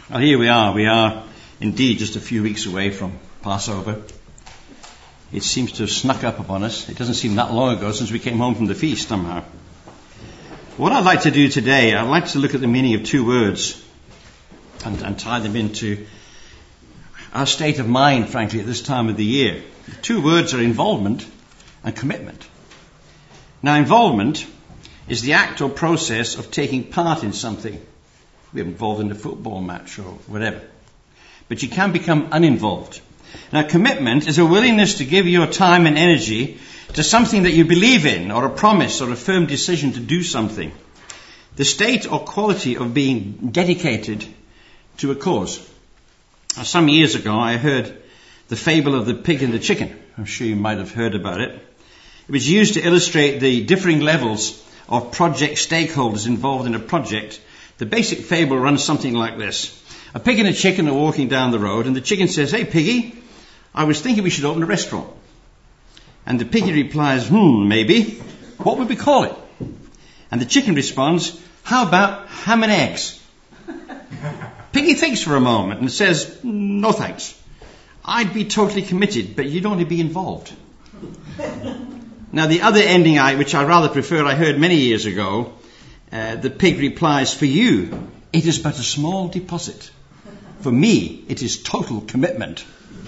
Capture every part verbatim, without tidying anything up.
Well, here we are. We are indeed just a few weeks away from Passover. It seems to have snuck up upon us. It doesn't seem that long ago since we came home from the feast somehow. What I'd like to do today, I'd like to look at the meaning of two words and, and tie them into our state of mind, frankly, at this time of the year. The two words are involvement and commitment. Now, involvement is the act or process of taking part in something. We're involved in a football match or whatever. But you can become uninvolved. Now, commitment is a willingness to give your time and energy to something that you believe in, or a promise, or a firm decision to do something. The state or quality of being dedicated to a cause. Now, some years ago, I heard the fable of the pig and the chicken. I'm sure you might have heard about it. It was used to illustrate the differing levels of project stakeholders involved in a project. The basic fable runs something like this. A pig and a chicken are walking down the road, and the chicken says, "Hey, piggy, I was thinking we should open a restaurant." And the piggy replies, "Hmm, maybe. What would we call it?" And the chicken responds, "How about ham and eggs?" Piggy thinks for a moment and says, "No thanks. I'd be totally committed, but you'd only be involved." Now, the other ending, I, which I rather prefer, I heard many years ago. Uh, the pig replies, "For you, it is but a small deposit. For me, it is total commitment."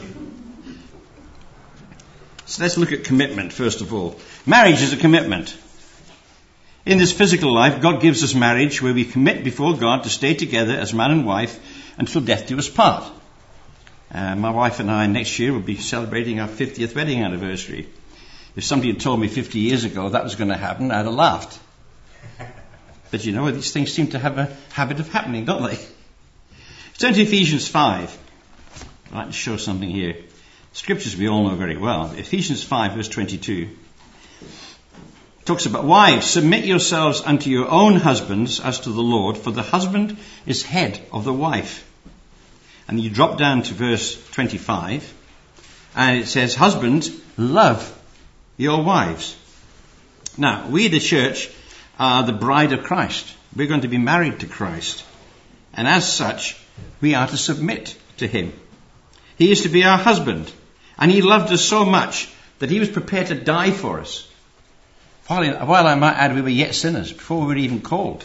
So let's look at commitment first of all. Marriage is a commitment. In this physical life, God gives us marriage where we commit before God to stay together as man and wife until death do us part. Uh, my wife and I next year will be celebrating our fiftieth wedding anniversary. If somebody had told me fifty years ago that was going to happen, I'd have laughed. But you know, these things seem to have a habit of happening, don't they? Turn to Ephesians five. I'd like to show something here. Scriptures we all know very well. Ephesians five verse twenty-two talks about, "Wives, submit yourselves unto your own husbands as to the Lord, for the husband is head of the wife." And you drop down to verse twenty-five, and it says, "Husbands, love your wives." Now, we the church are the bride of Christ. We're going to be married to Christ. And as such, we are to submit to him. He is to be our husband. And he loved us so much that he was prepared to die for us. While, while I might add, we were yet sinners before we were even called.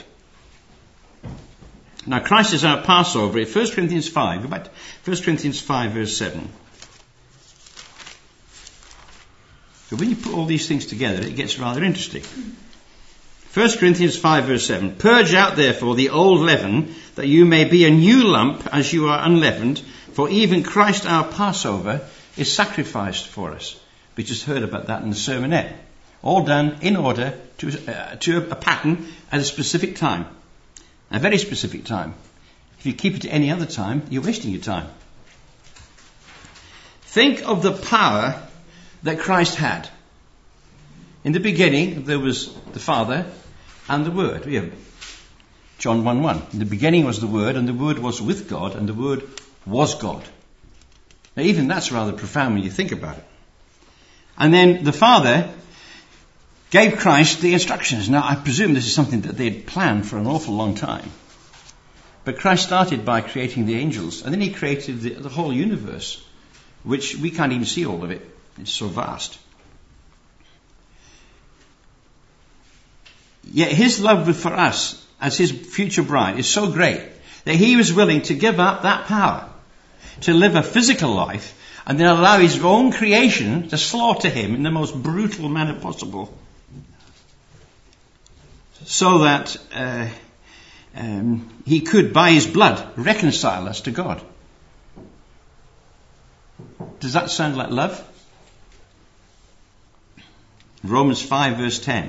Now, Christ is our Passover. In First Corinthians five, go back to First Corinthians five verse seven. So when you put all these things together, it gets rather interesting. First Corinthians five verse seven. "Purge out therefore the old leaven, that you may be a new lump as you are unleavened. For even Christ our Passover is sacrificed for us." We just heard about that in the sermonette. All done in order to, uh, to a pattern at a specific time. A very specific time. If you keep it to any other time, you're wasting your time. Think of the power that Christ had. In the beginning, there was the Father and the Word. We have John one one. In the beginning was the Word, and the Word was with God, and the Word was God. Now, even that's rather profound when you think about it. And then the Father gave Christ the instructions. Now, I presume this is something that they had planned for an awful long time. But Christ started by creating the angels, and then he created the, the whole universe, which we can't even see all of it. It's so vast. Yet his love for us as his future bride is so great that he was willing to give up that power to live a physical life and then allow his own creation to slaughter him in the most brutal manner possible, so that uh, um, he could, by his blood, reconcile us to God. Does that sound like love? Romans five verse ten.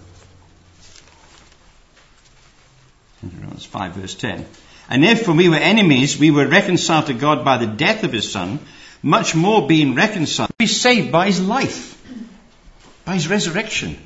Romans five verse ten. "And if when we were enemies, we were reconciled to God by the death of his Son, much more being reconciled, we be saved by his life, by his resurrection."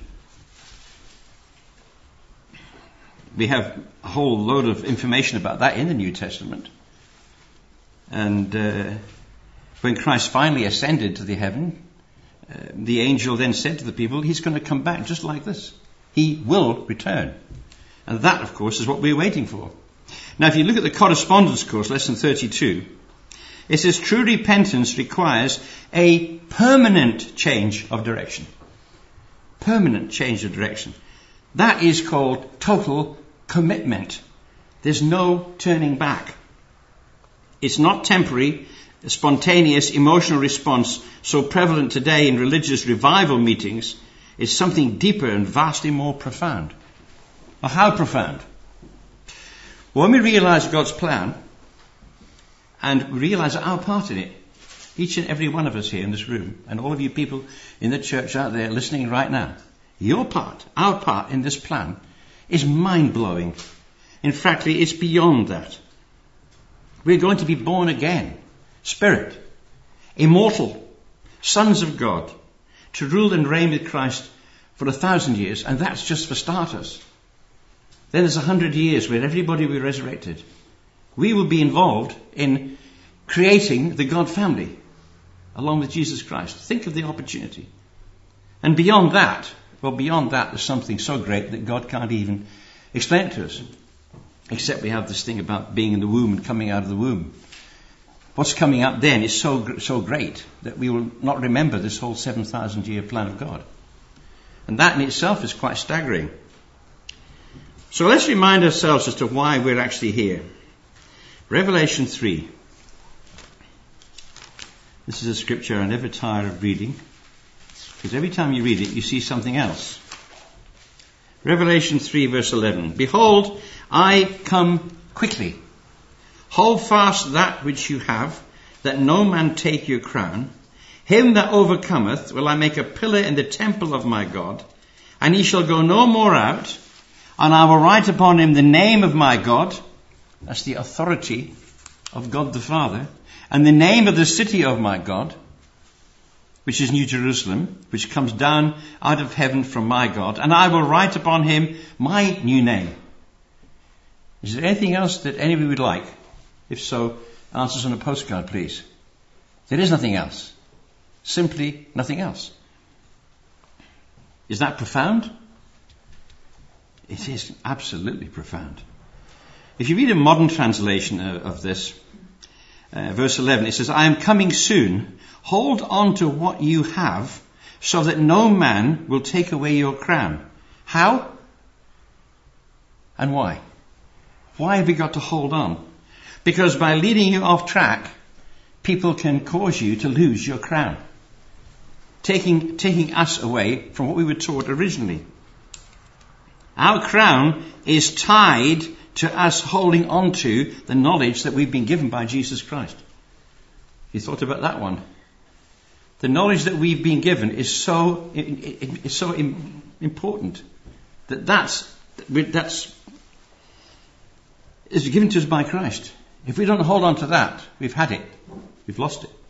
We have a whole load of information about that in the New Testament. And uh, when Christ finally ascended to the heaven, uh, the angel then said to the people, he's going to come back just like this. He will return. And that, of course, is what we're waiting for. Now, if you look at the correspondence course, lesson thirty-two, it says true repentance requires a permanent change of direction. Permanent change of direction. That is called total commitment. There's no turning back. It's not temporary, a spontaneous emotional response so prevalent today in religious revival meetings. Is something deeper and vastly more profound. Well, how profound? When we realize God's plan and we realize our part in it, each and every one of us here in this room and all of you people in the church out there listening right now, your part, our part in this plan is mind-blowing. In fact, it's beyond that. We're going to be born again, spirit, immortal, sons of God, to rule and reign with Christ for a thousand years, and that's just for starters. Then there's a hundred years where everybody will be resurrected. We will be involved in creating the God family, along with Jesus Christ. Think of the opportunity. And beyond that, well, beyond that, there's something so great that God can't even explain it to us. Except we have this thing about being in the womb and coming out of the womb. What's coming up then is so so great that we will not remember this whole seven thousand year plan of God. And that in itself is quite staggering. So let's remind ourselves as to why we're actually here. Revelation three. This is a scripture I never tire of reading, because every time you read it, you see something else. Revelation three verse eleven. Behold, I come quickly. Hold fast that which you have, that no man take your crown. Him that overcometh will I make a pillar in the temple of my God, and he shall go no more out, and I will write upon him the name of my God, that's the authority of God the Father, and the name of the city of my God, which is New Jerusalem, which comes down out of heaven from my God, and I will write upon him my new name. Is there anything else that anybody would like? If so, answers on a postcard, please. There is nothing else. Simply nothing else. Is that profound? It is absolutely profound. If you read a modern translation of, of this, uh, verse eleven, it says, I am coming soon. Hold on to what you have, so that no man will take away your crown. How? And why? Why have we got to hold on? Because by leading you off track, people can cause you to lose your crown. Taking, taking us away from what we were taught originally. Our crown is tied to us holding on to the knowledge that we've been given by Jesus Christ. You thought about that one? The knowledge that we've been given is so, is so important that that's, that's is given to us by Christ. If we don't hold on to that, we've had it. We've lost it.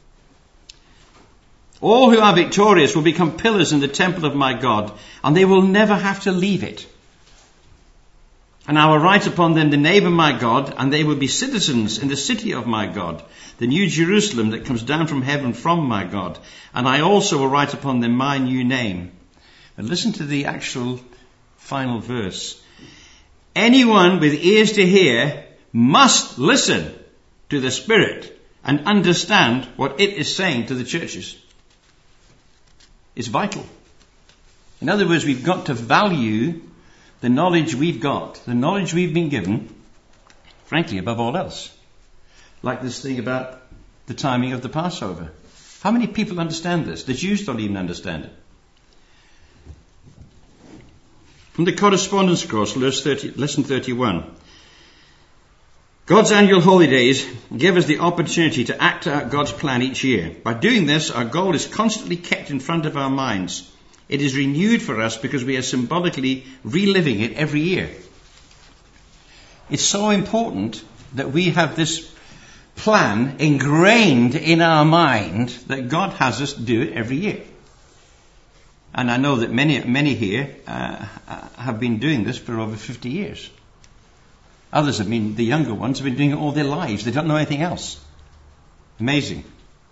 All who are victorious will become pillars in the temple of my God, and they will never have to leave it. And I will write upon them the name of my God, and they will be citizens in the city of my God, the new Jerusalem that comes down from heaven from my God. And I also will write upon them my new name. And listen to the actual final verse. Anyone with ears to hear must listen to the Spirit and understand what it is saying to the churches. It's vital. In other words, we've got to value the knowledge we've got, the knowledge we've been given, frankly, above all else. Like this thing about the timing of the Passover. How many people understand this? The Jews don't even understand it. From the correspondence course, lesson thirty-one. God's annual holy days give us the opportunity to act out God's plan each year. By doing this, our goal is constantly kept in front of our minds. It is renewed for us because we are symbolically reliving it every year. It's so important that we have this plan ingrained in our mind that God has us do it every year. And I know that many, many here uh, have been doing this for over fifty years. Others have been, the younger ones have been doing it all their lives. They don't know anything else. Amazing.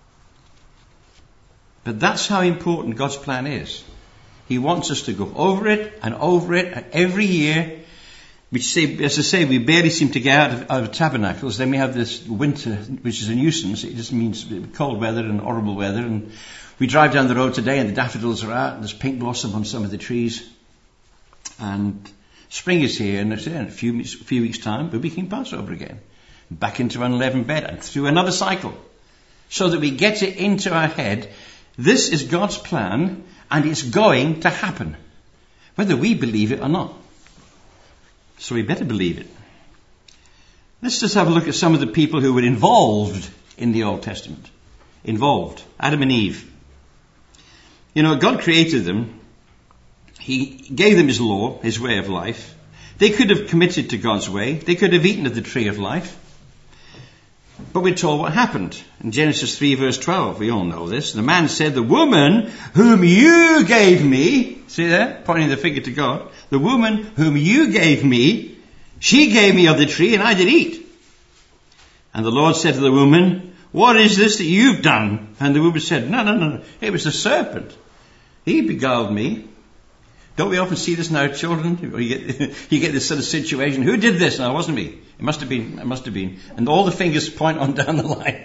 But that's how important God's plan is. He wants us to go over it and over it and every year which say, as I say, we barely seem to get out of, out of tabernacles. Then we have this winter, which is a nuisance. It just means cold weather and horrible weather. And we drive down the road today and the daffodils are out and there's pink blossom on some of the trees. And spring is here, and in a few, a few weeks' time we'll be King Passover again. Back into unleavened bread and through another cycle. So that we get it into our head, this is God's plan and it's going to happen. Whether we believe it or not. So we better believe it. Let's just have a look at some of the people who were involved in the Old Testament. Involved. Adam and Eve. You know, God created them. He gave them his law, his way of life. They could have committed to God's way. They could have eaten of the tree of life. But we're told what happened. In Genesis three verse twelve, we all know this. The man said, the woman whom you gave me, see there, pointing the finger to God, the woman whom you gave me, she gave me of the tree and I did eat. And the Lord said to the woman, what is this that you've done? And the woman said, no, no, no, it was the serpent. He beguiled me. Don't we often see this now, children? You get, you get this sort of situation. Who did this? No, it wasn't me. It must have been. It must have been. And all the fingers point on down the line.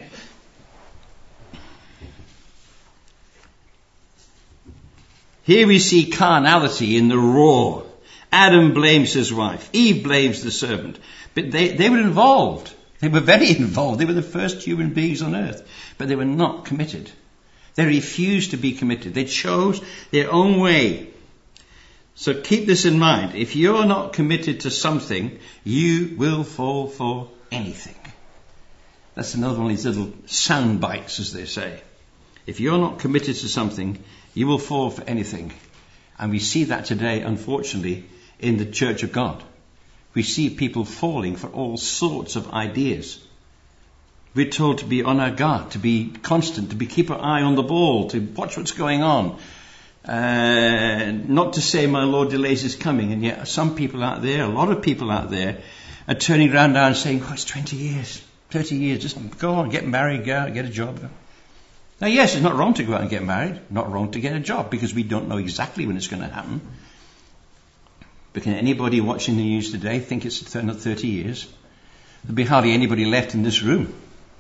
Here we see carnality in the raw. Adam blames his wife. Eve blames the serpent. But they, they were involved. They were very involved. They were the first human beings on earth. But they were not committed. They refused to be committed. They chose their own way. So keep this in mind. If you're not committed to something, you will fall for anything. That's another one of these little sound bites, as they say. If you're not committed to something, you will fall for anything. And we see that today, unfortunately, in the Church of God. We see people falling for all sorts of ideas. We're told to be on our guard, to be constant, to be keep our eye on the ball, to watch what's going on. Uh, not to say my Lord delays his coming, and yet some people out there, a lot of people out there, are turning around now and saying, oh, it's twenty years, thirty years, just go on, get married, go out, get a job. Now yes, it's not wrong to go out and get married, not wrong to get a job, because we don't know exactly when it's going to happen. But can anybody watching the news today think it's another thirty years? There'll be hardly anybody left in this room.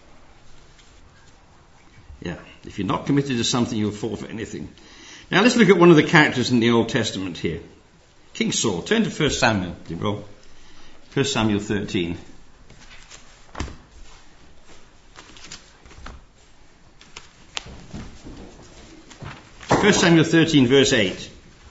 Yeah, if you're not committed to something, you'll fall for anything. Now let's look at one of the characters in the Old Testament here. King Saul. Turn to First Samuel, you will. First Samuel thirteen. First Samuel thirteen verse eight.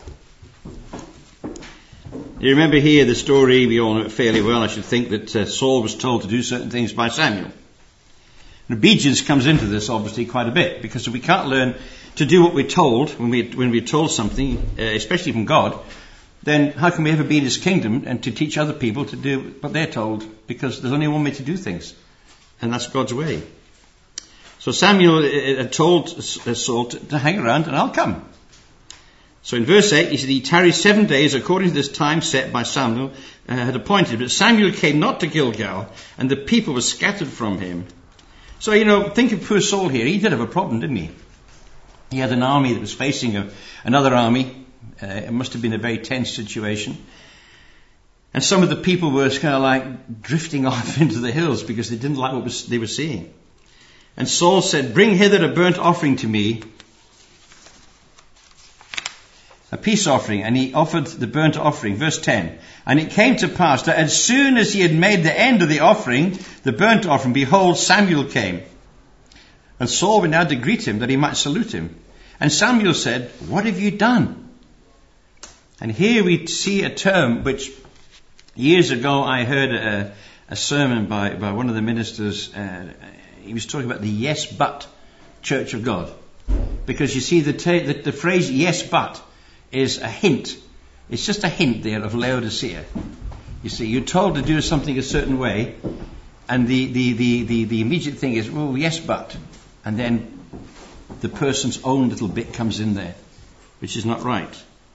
You remember here the story, we all know it fairly well, I should think, that uh, Saul was told to do certain things by Samuel. And obedience comes into this obviously quite a bit, because if we can't learn to do what we're told when, we, when we're told something, uh, especially from God, then how can we ever be in his kingdom and to teach other people to do what they're told? Because there's only one way to do things, and that's God's way. So Samuel uh, told Saul to, to hang around and I'll come. So in verse eight, he said, he tarried seven days according to this time set by Samuel uh, had appointed. But Samuel came not to Gilgal, and the people were scattered from him. So, you know, think of poor Saul here. He did have a problem, didn't he? He had an army that was facing a, another army. Uh, it must have been a very tense situation. And some of the people were kind of like drifting off into the hills because they didn't like what was, they were seeing. And Saul said, bring hither a burnt offering to me, a peace offering. And he offered the burnt offering. Verse ten. And it came to pass that as soon as he had made the end of the offering, the burnt offering, behold, Samuel came. And Saul went out to greet him, that he might salute him. And Samuel said, what have you done? And here we see a term which years ago I heard a, a sermon by, by one of the ministers. Uh, he was talking about the yes but Church of God. Because you see the, ta- the, the phrase yes but is a hint. It's just a hint there of Laodicea. You see, you're told to do something a certain way, and the, the, the, the, the immediate thing is, oh, yes, but. And then the person's own little bit comes in there, which is not right.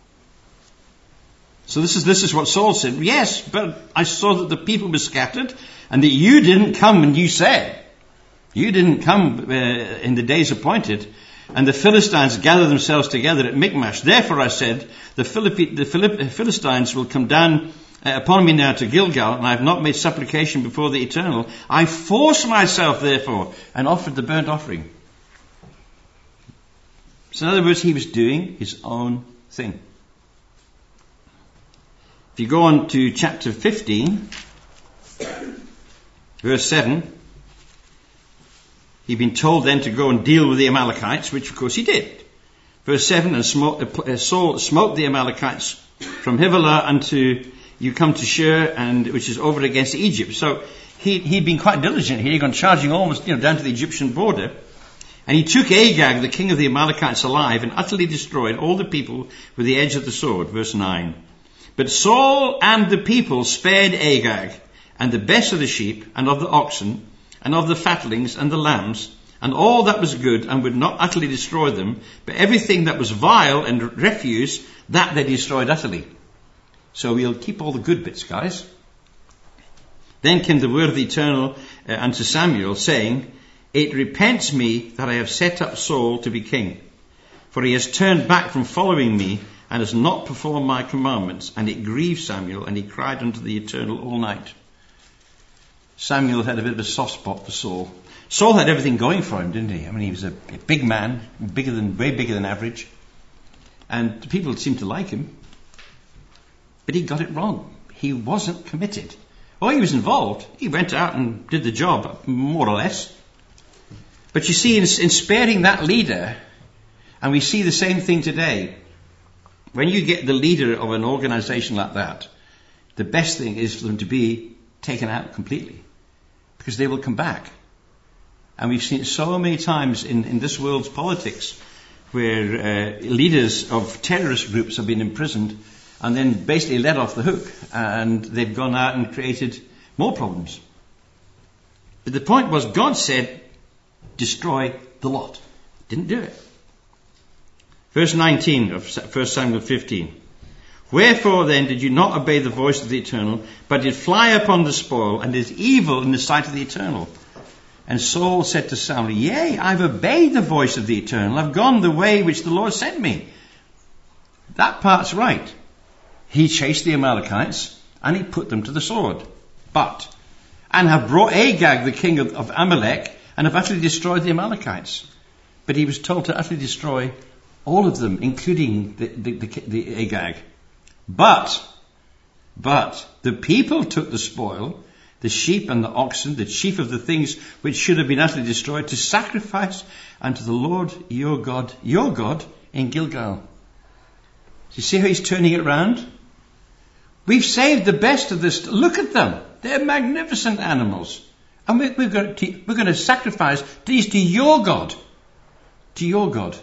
So this is this is what Saul said. Yes, but I saw that the people were scattered, and that you didn't come when you said. You didn't come uh, in the days appointed. And the Philistines gathered themselves together at Michmash. Therefore I said, the, Philippi, the Philipp, Philistines will come down uh, upon me now to Gilgal, and I have not made supplication before the Eternal. I force myself, therefore, and offered the burnt offering. So in other words, he was doing his own thing. If you go on to chapter fifteen, verse seven, he'd been told then to go and deal with the Amalekites, which of course he did. Verse seven, and smote, uh, Saul smote the Amalekites from Havilah unto you come to Shur, and which is over against Egypt. So he, he'd been quite diligent here. He'd gone charging almost, you know, down to the Egyptian border. And he took Agag, the king of the Amalekites, alive, and utterly destroyed all the people with the edge of the sword. Verse nine. But Saul and the people spared Agag, and the best of the sheep, and of the oxen, and of the fatlings, and the lambs, and all that was good, and would not utterly destroy them, but everything that was vile and refuse, that they destroyed utterly. So we'll keep all the good bits, guys. Then came the word of the Eternal uh, unto Samuel, saying, It repents me that I have set up Saul to be king, for he has turned back from following me, and has not performed my commandments. And it grieved Samuel, and he cried unto the Eternal all night. Samuel had a bit of a soft spot for Saul. Saul had everything going for him, didn't he? I mean, he was a, a big man, bigger than, way bigger than average. And the people seemed to like him. But he got it wrong. He wasn't committed. Oh, he was involved. He went out and did the job, more or less. But you see, in, in sparing that leader, and we see the same thing today, when you get the leader of an organization like that, the best thing is for them to be taken out completely, because they will come back. And we've seen it so many times in, in this world's politics, where uh, leaders of terrorist groups have been imprisoned and then basically let off the hook, and they've gone out and created more problems. But the point was, God said, destroy the lot. Didn't do it. Verse nineteen of First Samuel fifteen. Wherefore then did you not obey the voice of the Eternal, but did fly upon the spoil, and did evil in the sight of the Eternal? And Saul said to Samuel, Yea, I've obeyed the voice of the Eternal. I've gone the way which the Lord sent me. That part's right. He chased the Amalekites, and he put them to the sword. But, and have brought Agag, the king of, of Amalek, and have utterly destroyed the Amalekites. But he was told to utterly destroy all of them, including the, the, the, the Agag. But, but, the people took the spoil, the sheep and the oxen, the chief of the things which should have been utterly destroyed, to sacrifice unto the Lord your God, your God, in Gilgal. Do you see how he's turning it round? We've saved the best of this. Look at them. They're magnificent animals. And we're, we're, going to, we're going to sacrifice these to your God. To your God.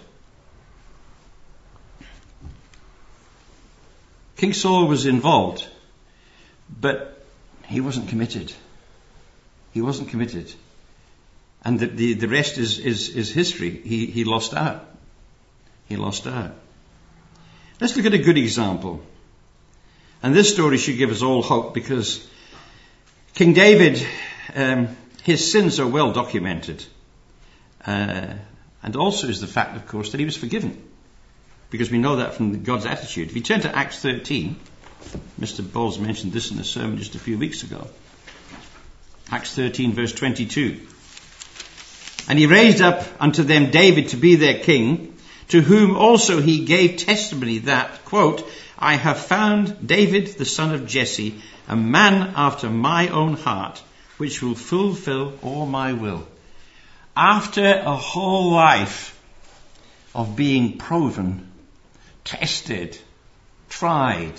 King Saul was involved, but he wasn't committed. He wasn't committed. And the, the, the rest is, is, is history. He, he lost out. He lost out. Let's look at a good example. And this story should give us all hope, because King David, um, his sins are well documented. Uh, and also is the fact, of course, that he was forgiven. Because we know that from God's attitude. If you turn to Acts thirteen, Mister Bowles mentioned this in a sermon just a few weeks ago. Acts thirteen, verse twenty-two. And he raised up unto them David to be their king, to whom also he gave testimony that, quote, I have found David the son of Jesse, a man after my own heart, which will fulfill all my will. After a whole life of being proven, tested, tried,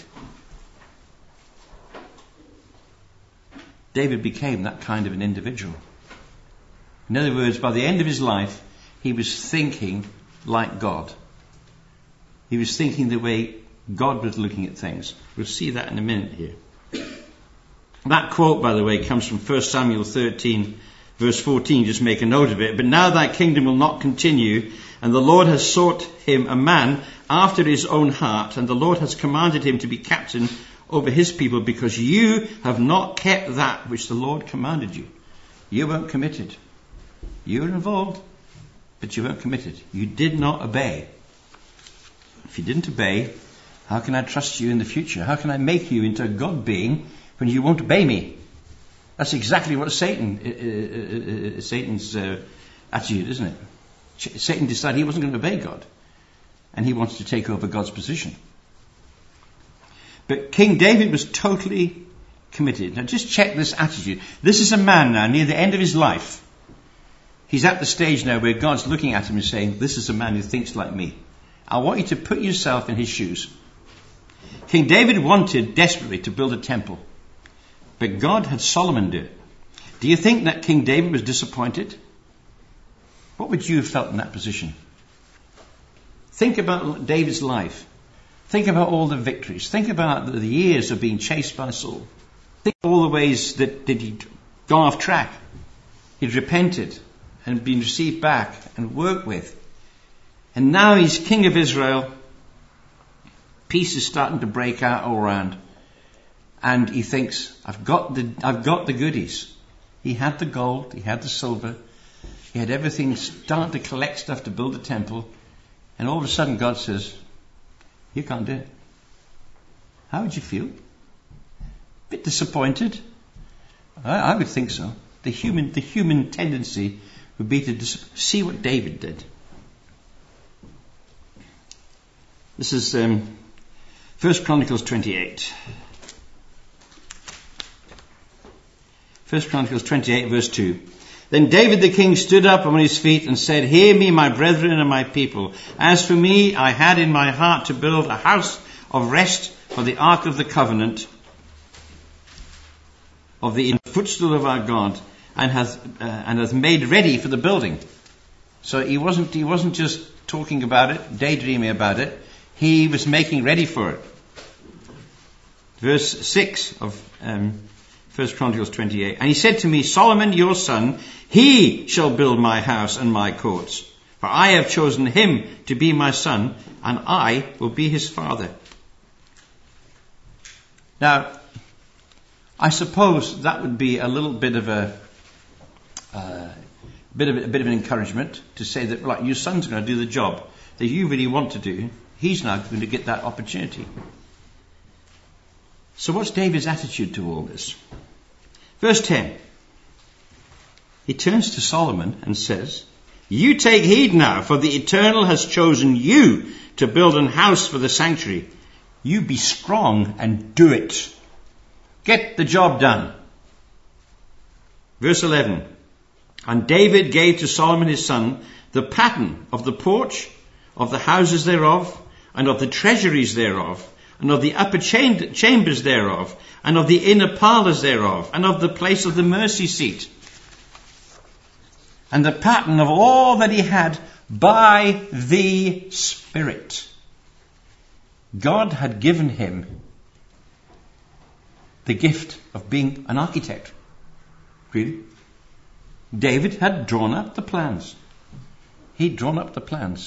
David became that kind of an individual. In other words, by the end of his life, he was thinking like God. He was thinking the way God was looking at things. We'll see that in a minute here. That quote, by the way, comes from First Samuel thirteen, verse fourteen. Just make a note of it. But now thy kingdom will not continue, and the Lord has sought him a man after his own heart, and the Lord has commanded him to be captain over his people, because you have not kept that which the Lord commanded you. You weren't committed. You were involved, but you weren't committed. You did not obey. If you didn't obey, How can I trust you in the future? How can I make you into a God being when you won't obey me? That's exactly what Satan, uh, uh, uh, Satan's uh, attitude, isn't it? Satan decided he wasn't going to obey God, and he wants to take over God's position. But King David was totally committed. Now just check this attitude. This is a man now near the end of his life. He's at the stage now where God's looking at him and saying, this is a man who thinks like me. I want you to put yourself in his shoes. King David wanted desperately to build a temple, but God had Solomon do it. Do you think that King David was disappointed? What would you have felt in that position? Think about David's life. Think about all the victories. Think about the years of being chased by Saul. Think of all the ways that, that he'd gone off track. He'd repented and been received back and worked with. And now he's king of Israel. Peace is starting to break out all around. And he thinks, I've got the, I've got the goodies. He had the gold, he had the silver, he had everything, starting to collect stuff to build a temple. And all of a sudden God says, you can't do it. How would you feel? A bit disappointed? I, I would think so. The human, the human tendency would be to dis- see what David did. This is um, First Chronicles twenty-eight. First Chronicles twenty-eight, verse two. Then David the king stood up on his feet and said, hear me, my brethren and my people. As for me, I had in my heart to build a house of rest for the ark of the covenant of the footstool of our God, and hath uh, and hath made ready for the building. So he wasn't he wasn't just talking about it, daydreaming about it. He was making ready for it. Verse six of um, First Chronicles twenty-eight. And he said to me, Solomon, your son, he shall build my house and my courts. For I have chosen him to be my son, and I will be his father. Now, I suppose that would be a little bit of a, uh, bit of a, a bit of an encouragement to say that, right, your son's going to do the job that you really want to do. He's now going to get that opportunity. So what's David's attitude to all this? Verse ten. He turns to Solomon and says, you take heed now, for the Eternal has chosen you to build an house for the sanctuary. You be strong and do it. Get the job done. Verse eleven. And David gave to Solomon his son the pattern of the porch, of the houses thereof, and of the treasuries thereof, and of the upper cham- chambers thereof, and of the inner parlours thereof, and of the place of the mercy seat, and the pattern of all that he had by the Spirit. God had given him the gift of being an architect. Really? David had drawn up the plans. He'd drawn up the plans.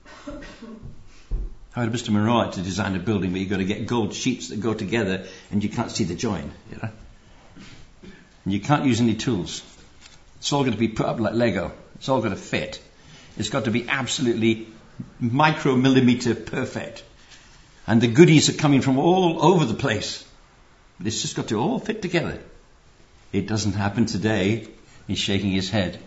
How would Mister Monroe like to design a building where you've got to get gold sheets that go together and you can't see the join, you know? And you can't use any tools. It's all going to be put up like Lego. It's all going to fit. It's got to be absolutely micromillimeter perfect. And the goodies are coming from all over the place. But it's just got to all fit together. It doesn't happen today. He's shaking his head.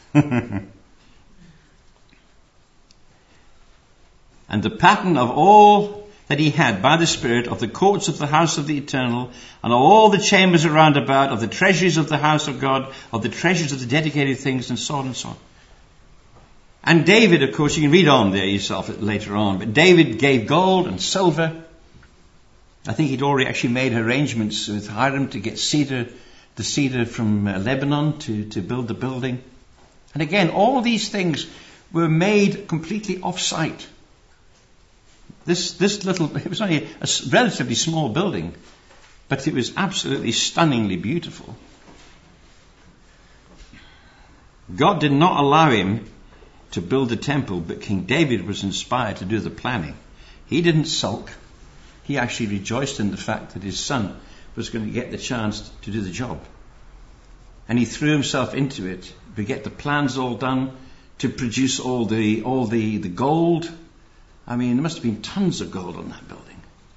And the pattern of all that he had by the Spirit, of the courts of the house of the Eternal, and of all the chambers around about, of the treasuries of the house of God, of the treasures of the dedicated things, and so on and so on. And David, of course, you can read on there yourself later on, but David gave gold and silver. I think he'd already actually made arrangements with Hiram to get cedar, the cedar from uh, Lebanon to, to build the building. And again, all these things were made completely off-site. This, this little, it was only a relatively small building, but it was absolutely stunningly beautiful. God did not allow him to build the temple, but King David was inspired to do the planning. He didn't sulk. He actually rejoiced in the fact that his son was going to get the chance to do the job. And he threw himself into it to get the plans all done, to produce all the all the, the gold. I mean, there must have been tons of gold on that building.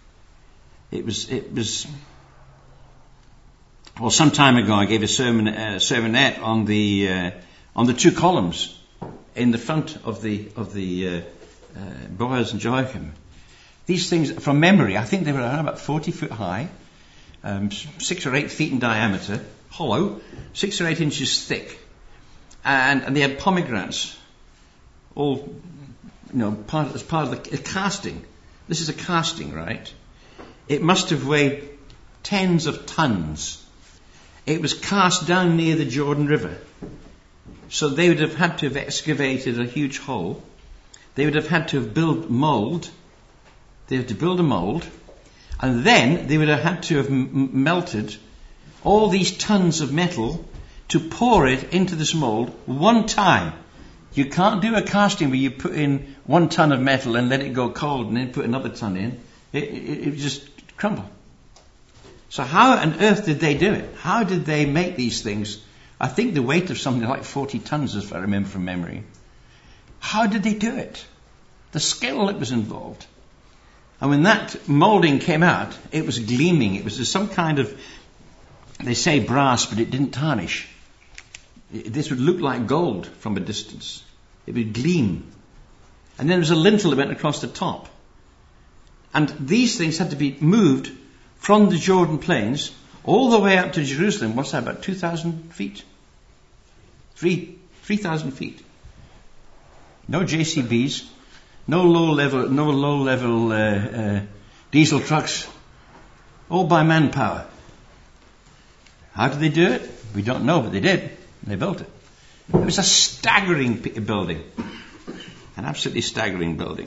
It was, it was, well, some time ago I gave a sermon, uh, sermonette on the, uh, on the two columns in the front of the, of the, uh, uh, Boaz and Joachim. These things, from memory, I think they were around about forty foot high, um, six or eight feet in diameter, hollow, six or eight inches thick. And, and they had pomegranates, all, you know, part, as part of the a casting. This is a casting, right? It must have weighed tens of tons. It was cast down near the Jordan River. So they would have had to have excavated a huge hole. They would have had to have built mold. They had to build a mold. And then they would have had to have m- melted all these tons of metal to pour it into this mold one time. You can't do a casting where you put in one ton of metal and let it go cold and then put another ton in. It, it, it just crumble. So how on earth did they do it? How did they make these things? I think the weight of something like forty tons, if I remember from memory. How did they do it? The skill that was involved. And when that moulding came out, it was gleaming. It was some kind of, they say brass, but it didn't tarnish. This would look like gold from a distance. It would gleam. And then there was a lintel that went across the top. And these things had to be moved from the Jordan Plains all the way up to Jerusalem. What's that, about two thousand feet? Three, three thousand feet. No J C Bs, no low level, no low level uh, uh, diesel trucks, all by manpower. How did they do it? We don't know, but they did. They built it. It was a staggering building. An absolutely staggering building.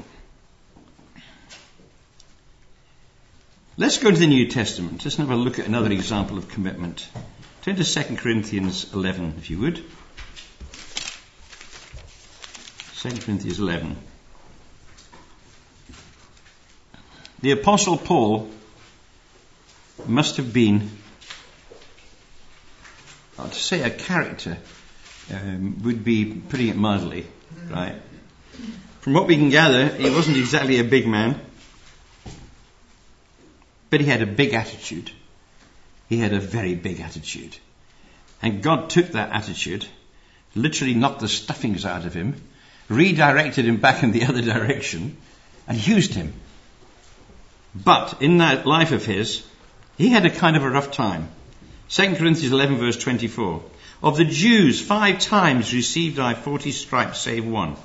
Let's go to the New Testament. Let's have a look at another example of commitment. Turn to Second Corinthians eleven, if you would. Second Corinthians eleven. The Apostle Paul must have been, well, to say a character um, would be putting it mildly, right? From what we can gather, he wasn't exactly a big man, but he had a big attitude. He had a very big attitude. And God took that attitude, literally knocked the stuffings out of him, redirected him back in the other direction, and used him. But in that life of his, he had a kind of a rough time. Second Corinthians eleven verse twenty-four. Of the Jews, five times received I forty stripes, save one.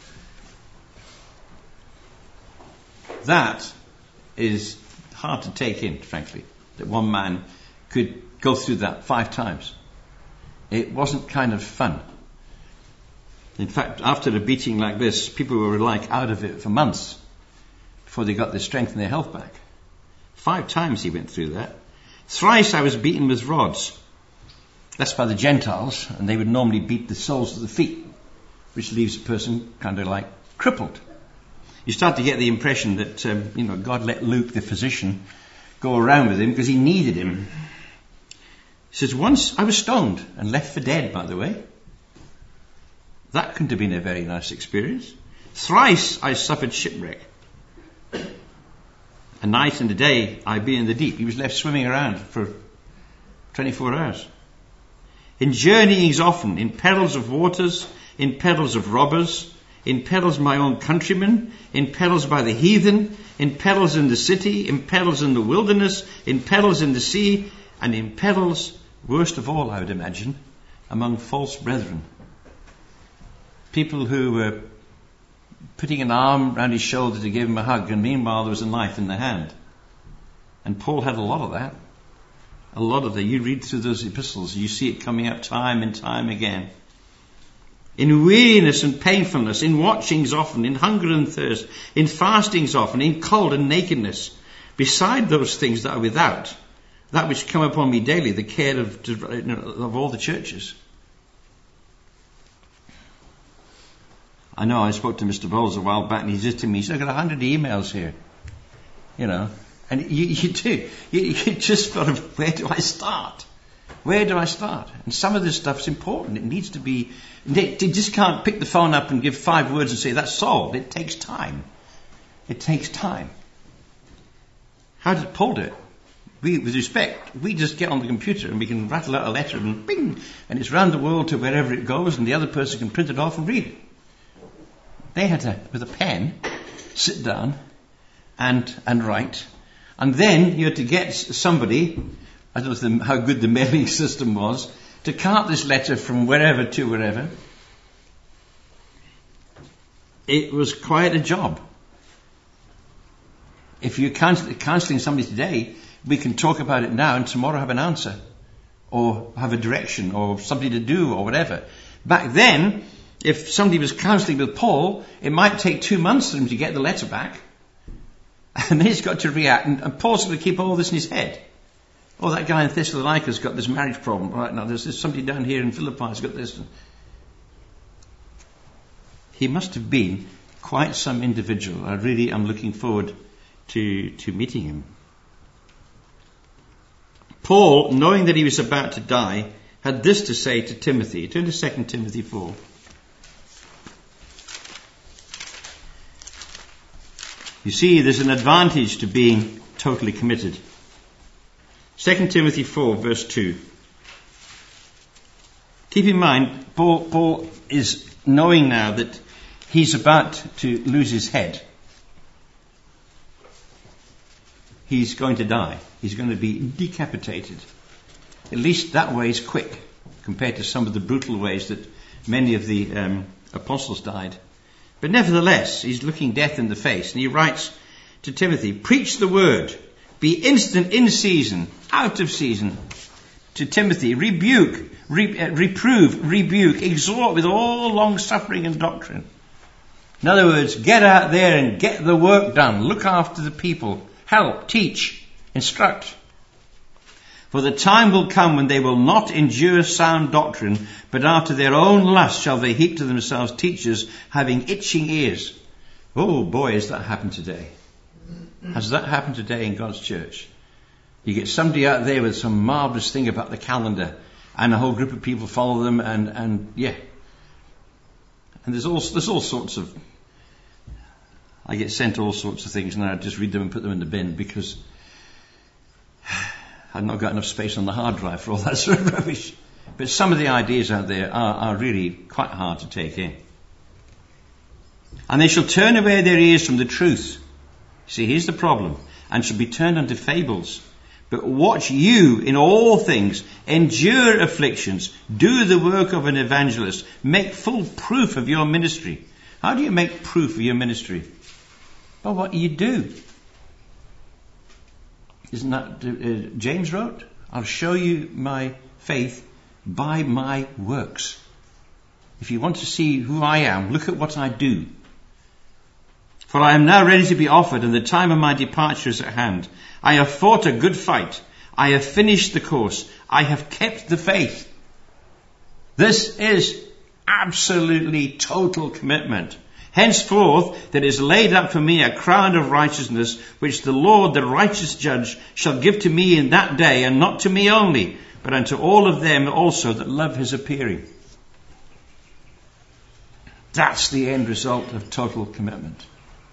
That is hard to take in, frankly, that one man could go through that five times. It wasn't kind of fun. In fact, after a beating like this, people were like out of it for months before they got their strength and their health back. Five times he went through that. Thrice I was beaten with rods. That's by the Gentiles, and they would normally beat the soles of the feet, which leaves a person kind of like crippled. You start to get the impression that, um, you know, God let Luke, the physician, go around with him because he needed him. He says, once I was stoned and left for dead, by the way. That couldn't have been a very nice experience. Thrice I suffered shipwreck. A night and a day I be in the deep. He was left swimming around for twenty-four hours. In journeyings often, in perils of waters, in perils of robbers, in perils my own countrymen, in perils by the heathen, in perils in the city, in perils in the wilderness, in perils in the sea, and in perils, worst of all, I would imagine, among false brethren. People who were putting an arm around his shoulder to give him a hug, and meanwhile there was a knife in their hand. And Paul had a lot of that. A lot of that. You read through those epistles, you see it coming up time and time again. In weariness and painfulness, in watchings often, in hunger and thirst, in fastings often, in cold and nakedness. Beside those things that are without, that which come upon me daily, the care of, of all the churches. I know I spoke to Mister Bowles a while back, and he said to me, he's got a hundred emails here, you know, and you, you do, you, you just sort of, where do I start? Where do I start? And some of this stuff's important. It needs to be, they, they just can't pick the phone up and give five words and say, that's solved. It takes time. It takes time. How did Paul do it? We, with respect, we just get on the computer and we can rattle out a letter and bing, and it's round the world to wherever it goes, and the other person can print it off and read it. They had to, with a pen, sit down and and write, and then you had to get somebody, I don't know how good the mailing system was, to cart this letter from wherever to wherever. It was quite a job. If you're counselling somebody today, we can talk about it now and tomorrow have an answer, or have a direction, or something to do, or whatever. Back then, if somebody was counselling with Paul, it might take two months for him to get the letter back. And then he's got to react, and, and Paul's going to keep all this in his head. Oh, that guy in Thessalonica's got this marriage problem right now. There's, there's somebody down here in Philippi who's got this. He must have been quite some individual. I really am looking forward to, to meeting him. Paul, knowing that he was about to die, had this to say to Timothy. Turn to Second Timothy four. You see, there's an advantage to being totally committed. Second Timothy four, verse two. Keep in mind, Paul, Paul is knowing now that he's about to lose his head. He's going to die. He's going to be decapitated. At least that way is quick compared to some of the brutal ways that many of the um, apostles died. But nevertheless, he's looking death in the face. And he writes to Timothy, preach the word. Be instant in season, out of season. To Timothy, rebuke, re- uh, reprove, rebuke, exhort with all long suffering and doctrine. In other words, get out there and get the work done. Look after the people. Help, teach, instruct. For the time will come when they will not endure sound doctrine, but after their own lust shall they heap to themselves teachers having itching ears. Oh boy, has that happened today. Has that happened today in God's church? You get somebody out there with some marvellous thing about the calendar, and a whole group of people follow them, and, and yeah. And there's all, there's all sorts of, I get sent all sorts of things, and I just read them and put them in the bin, because I've not got enough space on the hard drive for all that sort of rubbish. But some of the ideas out there are, are really quite hard to take in. And they shall turn away their ears from the truth. See, here's the problem. And shall be turned unto fables. But watch you in all things. Endure afflictions. Do the work of an evangelist. Make full proof of your ministry. How do you make proof of your ministry? Well, what you do. Isn't that uh, James wrote? I'll show you my faith by my works. If you want to see who I am, look at what I do. For I am now ready to be offered, and the time of my departure is at hand. I have fought a good fight. I have finished the course. I have kept the faith. This is absolutely total commitment. Henceforth there is laid up for me a crown of righteousness, which the Lord, the righteous judge, shall give to me in that day, and not to me only, but unto all of them also that love his appearing. That's the end result of total commitment.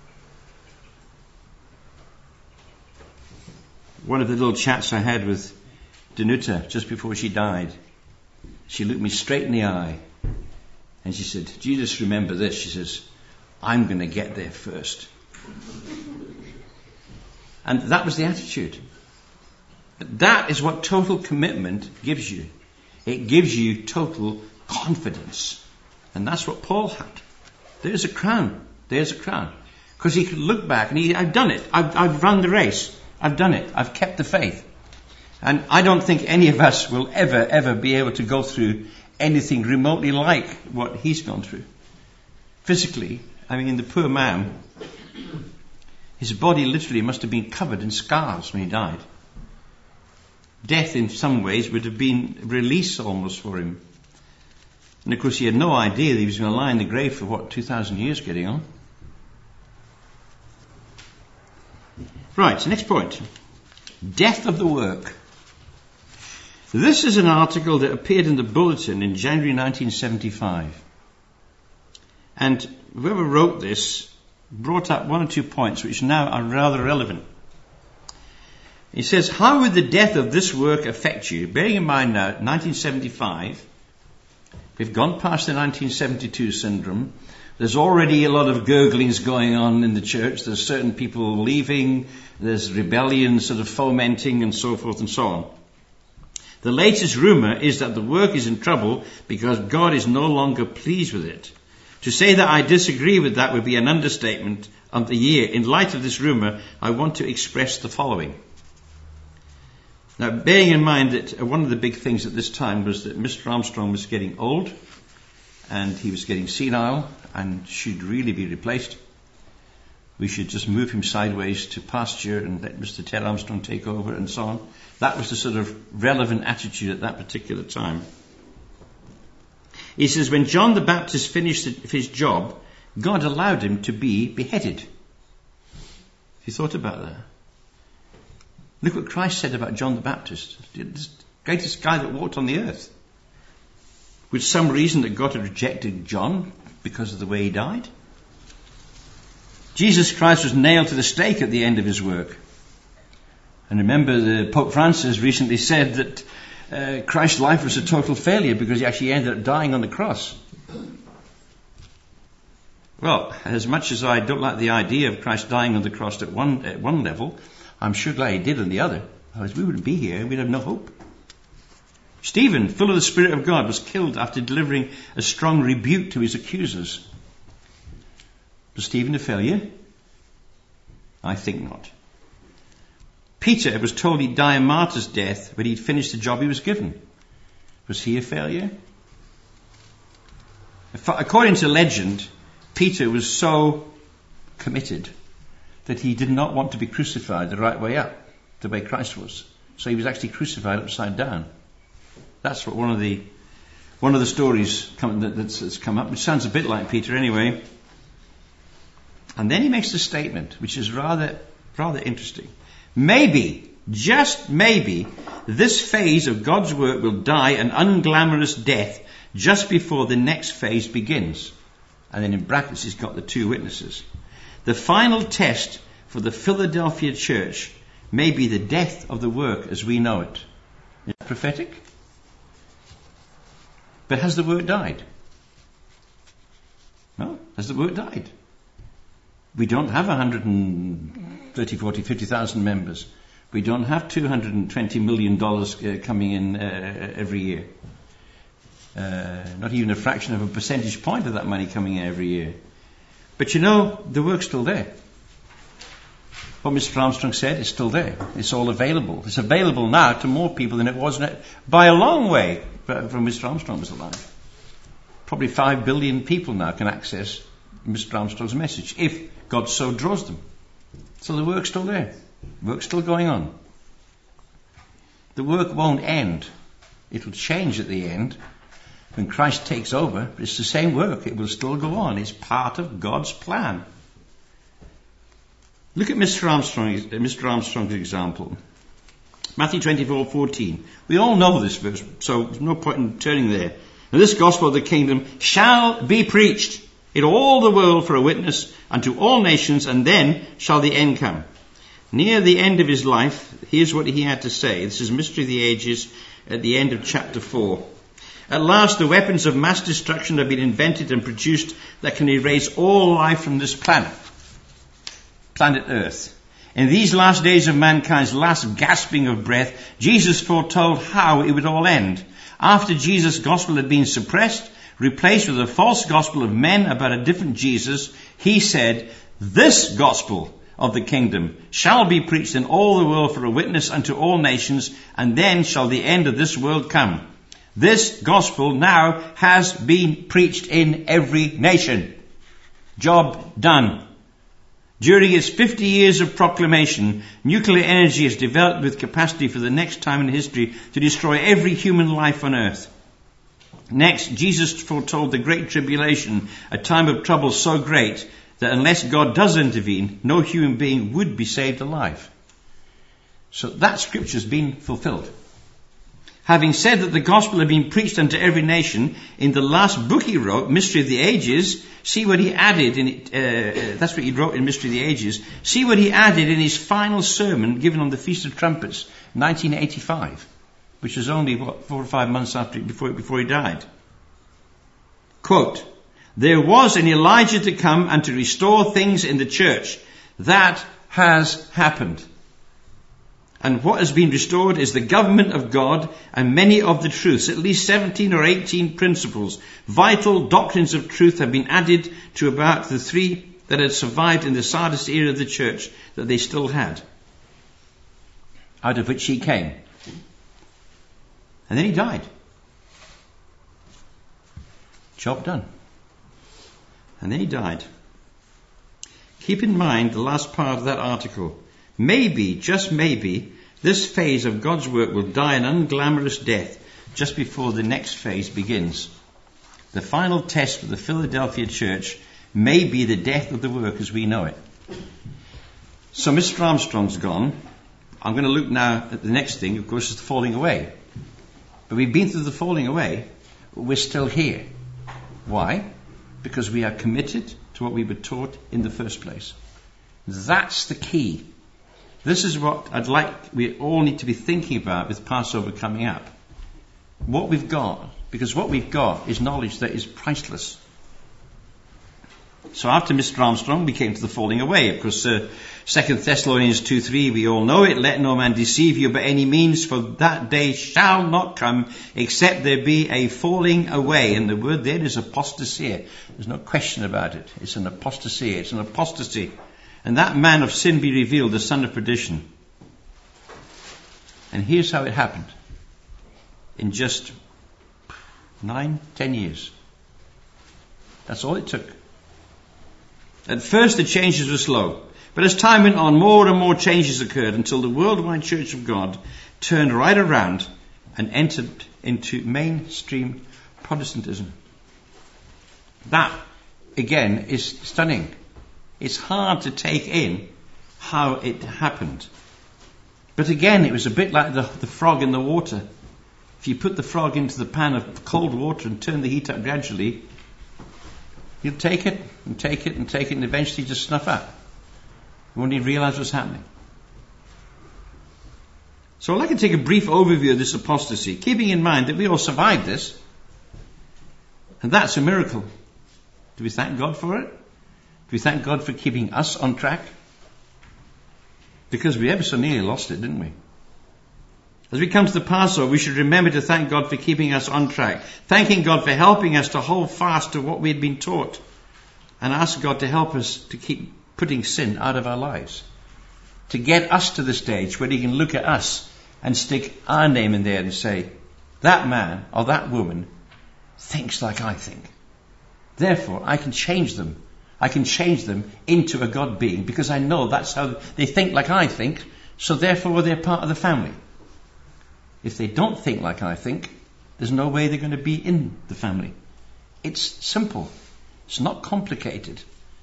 One of the little chats I had with Danuta just before she died, she looked me straight in the eye and she said, do you just remember this? She says, I'm going to get there first. And that was the attitude. But that is what total commitment gives you. It gives you total confidence. And that's what Paul had. There's a crown. There's a crown. Because he could look back and he, I've done it. I've, I've run the race. I've done it. I've kept the faith. And I don't think any of us will ever, ever be able to go through anything remotely like what he's gone through. Physically, I mean, the poor man, his body literally must have been covered in scars when he died. Death in some ways would have been release almost for him. And of course he had no idea that he was going to lie in the grave for what, two thousand years getting on. Right, so next point. Death of the work. This is an article that appeared in the Bulletin in January nineteen seventy-five. And whoever wrote this brought up one or two points which now are rather relevant. He says, how would the death of this work affect you? Bearing in mind now, nineteen seventy-five, we've gone past the nineteen seventy-two syndrome. There's already a lot of gurglings going on in the church. There's certain people leaving. There's rebellion sort of fomenting and so forth and so on. The latest rumor is that the work is in trouble because God is no longer pleased with it. To say that I disagree with that would be an understatement of the year. In light of this rumor, I want to express the following. Now, bearing in mind that one of the big things at this time was that Mister Armstrong was getting old and he was getting senile and should really be replaced. We should just move him sideways to pasture and let Mister Ted Armstrong take over and so on. That was the sort of relevant attitude at that particular time. He says, when John the Baptist finished his job, God allowed him to be beheaded. Have you thought about that? Look what Christ said about John the Baptist, the greatest guy that walked on the earth. With some reason that God had rejected John because of the way he died. Jesus Christ was nailed to the stake at the end of his work. And remember, the Pope Francis recently said that uh, Christ's life was a total failure because he actually ended up dying on the cross. Well, as much as I don't like the idea of Christ dying on the cross at one, at one level, I'm sure glad he did on the other. Otherwise we wouldn't be here. We'd have no hope. Stephen, full of the Spirit of God, was killed after delivering a strong rebuke to his accusers. Was Stephen a failure? I think not. Peter was told he'd die a martyr's death when he'd finished the job he was given. Was he a failure? According to legend, Peter was so committed that he did not want to be crucified the right way up, the way Christ was. So he was actually crucified upside down. That's what one of the one of the stories come, that, that's, that's come up, which sounds a bit like Peter anyway. And then he makes a statement, which is rather rather interesting. Maybe, just maybe, this phase of God's work will die an unglamorous death just before the next phase begins. And then in brackets he's got the two witnesses. The final test for the Philadelphia church may be the death of the work as we know it. Is that prophetic? But has the work died? No. Has the work died? We don't have one hundred thirty, forty, fifty thousand members. We don't have two hundred twenty million dollars uh, coming in uh, every year. Uh, not even a fraction of a percentage point of that money coming in every year. But you know, the work's still there. What Mister Armstrong said is still there. It's all available. It's available now to more people than it was by a long way from Mister Armstrong was alive. Probably five billion people now can access Mister Armstrong's message, if God so draws them. So the work's still there. The work's still going on. The work won't end. It will change at the end when Christ takes over. But it's the same work. It will still go on. It's part of God's plan. Look at Mister Armstrong, Mister Armstrong's example. Matthew twenty-four fourteen. We all know this verse, so there's no point in turning there. Now this gospel of the kingdom shall be preached in all the world for a witness unto all nations, and then shall the end come. Near the end of his life, here's what he had to say. This is Mystery of the Ages at the end of chapter four. At last the weapons of mass destruction have been invented and produced that can erase all life from this planet. Planet Earth. In these last days of mankind's last gasping of breath, Jesus foretold how it would all end. After Jesus' gospel had been suppressed, replaced with a false gospel of men about a different Jesus, he said, this gospel of the kingdom shall be preached in all the world for a witness unto all nations, and then shall the end of this world come. This gospel now has been preached in every nation. Job done. During its fifty years of proclamation, nuclear energy has developed with capacity for the next time in history to destroy every human life on earth. Next, Jesus foretold the great tribulation, a time of trouble so great that unless God does intervene, no human being would be saved alive. So that scripture's been fulfilled. Having said that the gospel had been preached unto every nation, in the last book he wrote, Mystery of the Ages, see what he added in it, uh, that's what he wrote in Mystery of the Ages, see what he added in his final sermon given on the Feast of Trumpets, nineteen eighty-five, which was only, what, four or five months after, before, before he died. Quote, there was an Elijah to come and to restore things in the church. That has happened. And what has been restored is the government of God and many of the truths. At least seventeen or eighteen principles, vital doctrines of truth have been added to about the three that had survived in the Sardis era of the church that they still had. Out of which he came. And then he died. Job done. And then he died. Keep in mind the last part of that article. Maybe, just maybe, this phase of God's work will die an unglamorous death just before the next phase begins. The final test for the Philadelphia church may be the death of the work as we know it. So Mister Armstrong's gone. I'm going to look now at the next thing, of course, is the falling away. But we've been through the falling away, but we're still here. Why? Because we are committed to what we were taught in the first place. That's the key. This is what I'd like, we all need to be thinking about with Passover coming up. What we've got, because what we've got is knowledge that is priceless. So after Mister Armstrong, we came to the falling away. Of course, uh, Second Thessalonians two three, we all know it. Let no man deceive you by any means, for that day shall not come, except there be a falling away. And the word there is apostasy. There's no question about it. It's an apostasy. It's an apostasy. And that man of sin be revealed, the son of perdition. And here's how it happened. In just nine, ten years. That's all it took. At first the changes were slow. But as time went on, more and more changes occurred until the worldwide Church of God turned right around and entered into mainstream Protestantism. That, again, is stunning. It's hard to take in how it happened. But again, it was a bit like the, the frog in the water. If you put the frog into the pan of cold water and turn the heat up gradually, you'll take it and take it and take it and eventually just snuff out. You won't even realize what's happening. So I'd like to take a brief overview of this apostasy, keeping in mind that we all survived this. And that's a miracle. Do we thank God for it? Do we thank God for keeping us on track? Because we ever so nearly lost it, didn't we? As we come to the Passover, we should remember to thank God for keeping us on track. Thanking God for helping us to hold fast to what we had been taught. And ask God to help us to keep putting sin out of our lives. To get us to the stage where He can look at us and stick our name in there and say, that man or that woman thinks like I think. Therefore, I can change them. I can change them into a God being because I know that's how they think like I think, so therefore they're part of the family. If they don't think like I think, there's no way they're going to be in the family. It's simple. It's not complicated.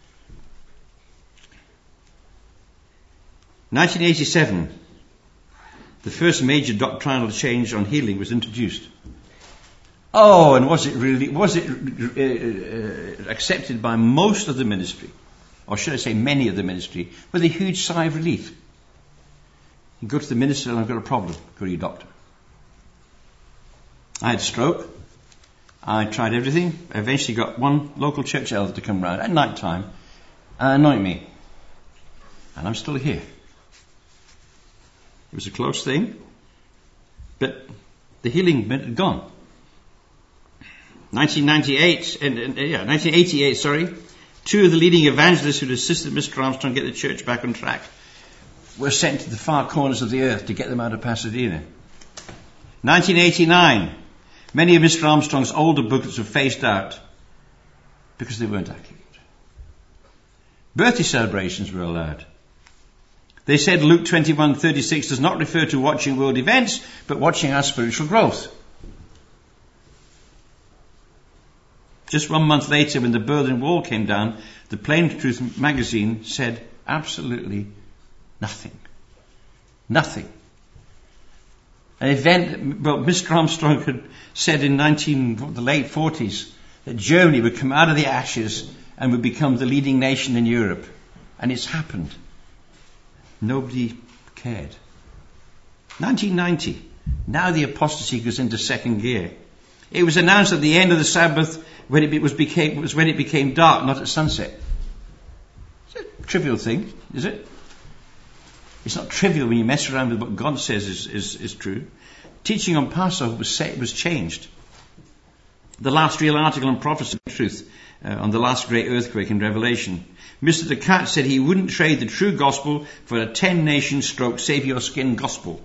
nineteen eighty-seven, the first major doctrinal change on healing was introduced. Oh, and was it really, was it uh, uh, accepted by most of the ministry, or should I say many of the ministry, with a huge sigh of relief? You go to the minister and I've got a problem. Go to your doctor. I had a stroke. I tried everything. I eventually got one local church elder to come round at night time and anoint me. And I'm still here. It was a close thing, but the healing had gone. nineteen ninety-eight, and, and, yeah, nineteen eighty-eight, sorry, two of the leading evangelists who had assisted Mister Armstrong get the church back on track were sent to the far corners of the earth to get them out of Pasadena. nineteen eighty-nine, many of Mister Armstrong's older booklets were phased out because they weren't accurate. Birthday celebrations were allowed. They said Luke twenty-one thirty-six does not refer to watching world events, but watching our spiritual growth. Just one month later, when the Berlin Wall came down, the Plain Truth magazine said absolutely nothing. Nothing. An event, well, Mister Armstrong had said in nineteen, the late forties that Germany would come out of the ashes and would become the leading nation in Europe. And it's happened. Nobody cared. nineteen ninety. Now the apostasy goes into second gear. It was announced at the end of the Sabbath when it was became was when it became dark, not at sunset. It's a trivial thing, is it? It's not trivial when you mess around with what God says is, is, is true. Teaching on Passover was set, was changed. The last real article on prophecy truth uh, on the last great earthquake in Revelation. Mister Descartes said he wouldn't trade the true gospel for a ten-nation stroke save your skin gospel.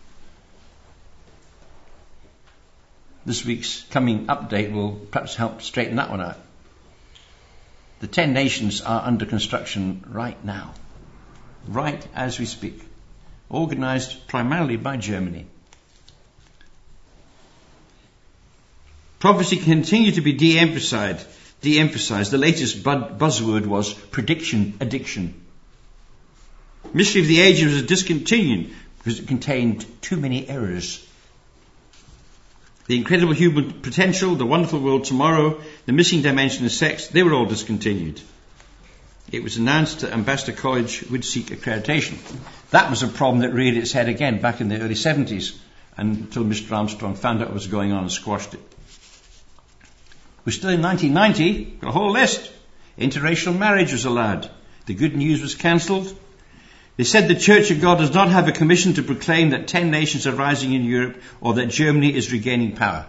This week's coming update will perhaps help straighten that one out. The ten nations are under construction right now. Right as we speak. Organized primarily by Germany. Prophecy continued to be de-emphasized. De-emphasized. The latest bud- buzzword was prediction addiction. Mystery of the Ages was discontinued because it contained too many errors. The incredible human potential, the wonderful world tomorrow, the missing dimension of sex, they were all discontinued. It was announced that Ambassador College would seek accreditation. That was a problem that reared its head again back in the early seventies until Mister Armstrong found out what was going on and squashed it. We're still in nineteen ninety, got a whole list. Interracial marriage was allowed. The good news was cancelled. They said the Church of God does not have a commission to proclaim that ten nations are rising in Europe or that Germany is regaining power.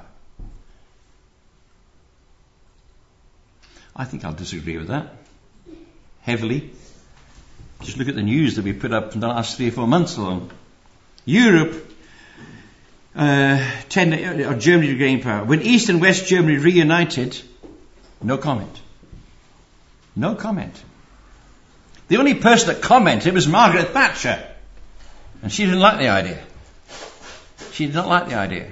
I think I'll disagree with that. Heavily. Just look at the news that we put up in the last three or four months alone. Europe, uh, ten, or Germany regaining power. When East and West Germany reunited, no comment. No comment. The only person that commented was Margaret Thatcher. And she didn't like the idea. She did not like the idea.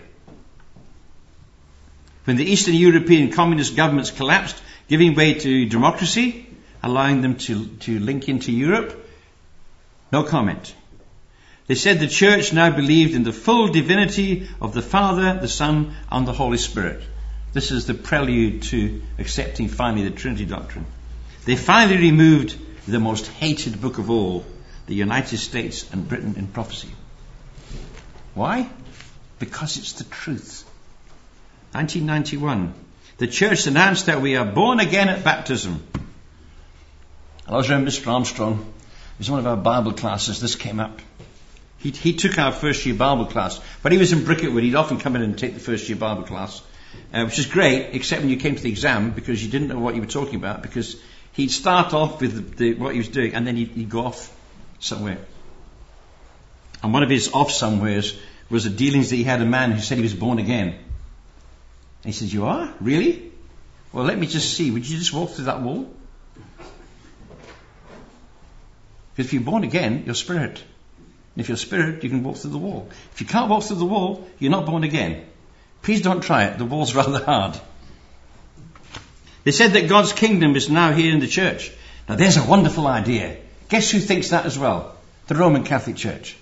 When the Eastern European communist governments collapsed, giving way to democracy, allowing them to, to link into Europe, no comment. They said the church now believed in the full divinity of the Father, the Son, and the Holy Spirit. This is the prelude to accepting finally the Trinity doctrine. They finally removed the most hated book of all, the United States and Britain in prophecy. Why? Because it's the truth. nineteen ninety-one. The church announced that we are born again at baptism. I was around Mister Armstrong. It was one of our Bible classes. This came up. He, he took our first year Bible class, but he was in Bricketwood. He'd often come in and take the first year Bible class, uh, which is great, except when you came to the exam because you didn't know what you were talking about, because he'd start off with the, the, what he was doing, and then he'd, he'd go off somewhere. And one of his off somewheres was the dealings that he had a man who said he was born again. And he said, "You are? Really? Well, let me just see. Would you just walk through that wall? Because if you're born again, you're spirit. And if you're spirit, you can walk through the wall. If you can't walk through the wall, you're not born again. Please don't try it. The wall's rather hard." They said that God's kingdom is now here in the church. Now there's a wonderful idea. Guess who thinks that as well? The Roman Catholic Church.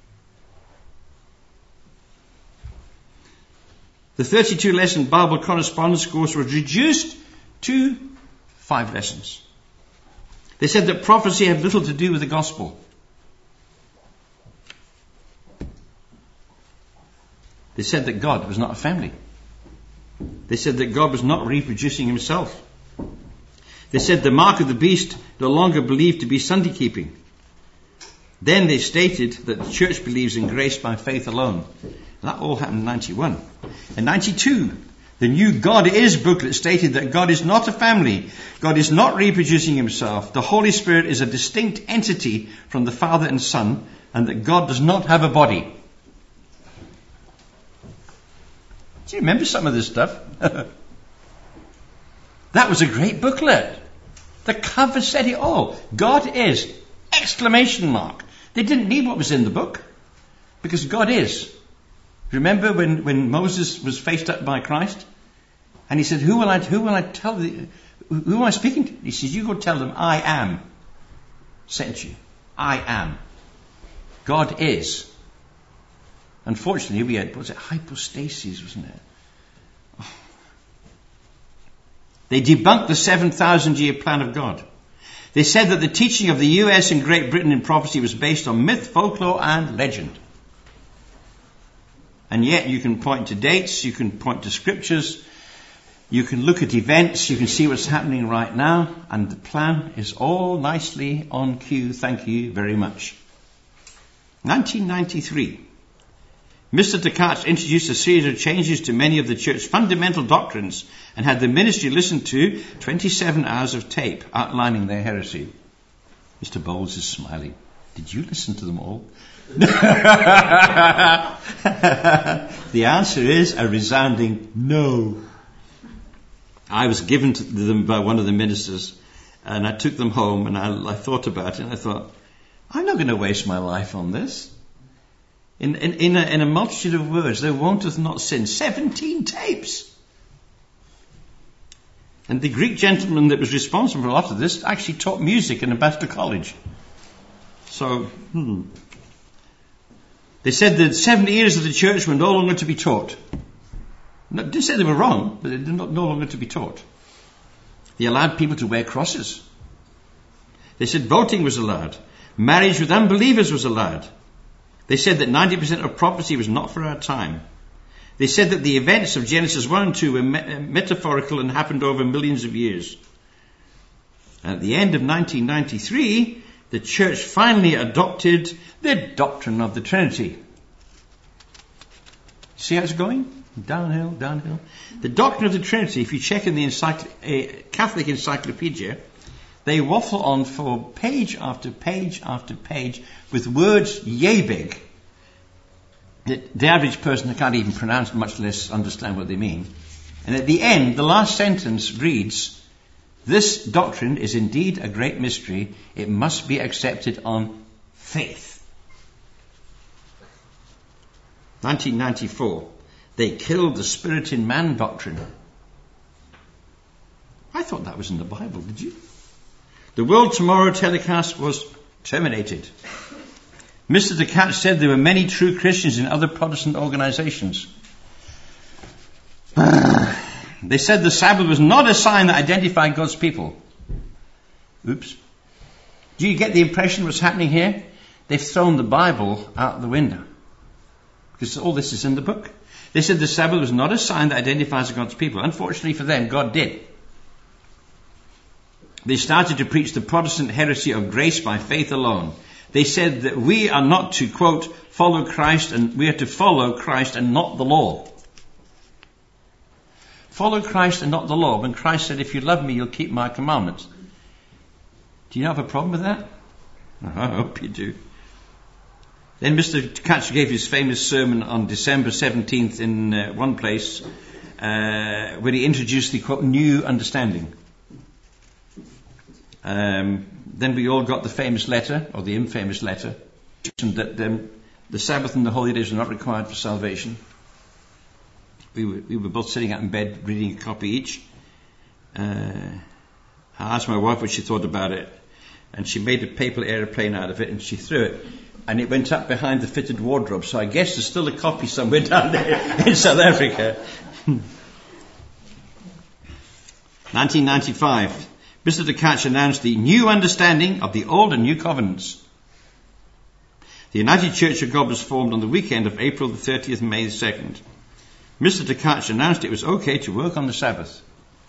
The thirty-two lesson Bible correspondence course was reduced to five lessons. They said that prophecy had little to do with the gospel. They said that God was not a family. They said that God was not reproducing himself. They said the mark of the beast no longer believed to be Sunday keeping. Then they stated that the church believes in grace by faith alone. That all happened in ninety-one. In ninety-two, the new God Is booklet stated that God is not a family. God is not reproducing himself. The Holy Spirit is a distinct entity from the Father and Son, and that God does not have a body. Do you remember some of this stuff? That was a great booklet. The cover said it all. God is! Exclamation mark. They didn't need what was in the book, because God is. Remember when, when Moses was faced up by Christ? And he said, who will I, who will I tell the, who am I speaking to? He says, you go tell them, I am sent you. I am. God is. Unfortunately, we had, was it hypostasis, wasn't it? Oh. They debunked the seven thousand year plan of God. They said that the teaching of the U S and Great Britain in prophecy was based on myth, folklore, and legend. And yet you can point to dates, you can point to scriptures, you can look at events, you can see what's happening right now, and the plan is all nicely on cue, thank you very much. nineteen ninety-three. Mister Tkach introduced a series of changes to many of the church's fundamental doctrines and had the ministry listen to twenty-seven hours of tape outlining their heresy. Mister Bowles is smiling. Did you listen to them all? The answer is a resounding no. I was given to them by one of the ministers, and I took them home, and I, I thought about it, and I thought, I'm not going to waste my life on this. In, in, in, a, in a multitude of words, there wanteth not sin. Seventeen tapes. And the Greek gentleman that was responsible for a lot of this actually taught music in Ambassador College. So, hmm. They said that seventy years of the church were no longer to be taught. No, didn't say they were wrong, but they're not, no longer to be taught. They allowed people to wear crosses. They said voting was allowed. Marriage with unbelievers was allowed. They said that ninety percent of prophecy was not for our time. They said that the events of Genesis one and two were me- metaphorical and happened over millions of years. And at the end of nineteen ninety-three, the church finally adopted the doctrine of the Trinity. See how it's going? Downhill, downhill. The doctrine of the Trinity, if you check in the encycl- uh, Catholic Encyclopedia, they waffle on for page after page after page with words yay big that the average person can't even pronounce, much less understand what they mean. And at the end, the last sentence reads, "This doctrine is indeed a great mystery. It must be accepted on faith." nineteen ninety-four. They killed the spirit in man doctrine. I thought that was in the Bible, did you? The World Tomorrow telecast was terminated. Mister Tkach said there were many true Christians in other Protestant organizations. They said the Sabbath was not a sign that identified God's people. Oops. Do you get the impression what's happening here? They've thrown the Bible out the window. Because all this is in the book. They said the Sabbath was not a sign that identifies God's people. Unfortunately for them, God did. They started to preach the Protestant heresy of grace by faith alone. They said that we are not to, quote, follow Christ, and we are to follow Christ and not the law. Follow Christ and not the law. When Christ said, if you love me, you'll keep my commandments. Do you have a problem with that? I hope you do. Then Mister Tkach gave his famous sermon on December seventeenth in uh, one place, uh, where he introduced the, quote, new understanding. Um, then we all got the famous letter, or the infamous letter, that um, the Sabbath and the holy days were not required for salvation. We were, we were both sitting out in bed reading a copy each. Uh, I asked my wife what she thought about it, and she made a paper aeroplane out of it, and she threw it. And it went up behind the fitted wardrobe. So I guess there's still a copy somewhere down there in South Africa. nineteen ninety-five. Mister Tkach announced the new understanding of the Old and New Covenants. The United Church of God was formed on the weekend of April the thirtieth and May the second. Mister Tkach announced it was okay to work on the Sabbath.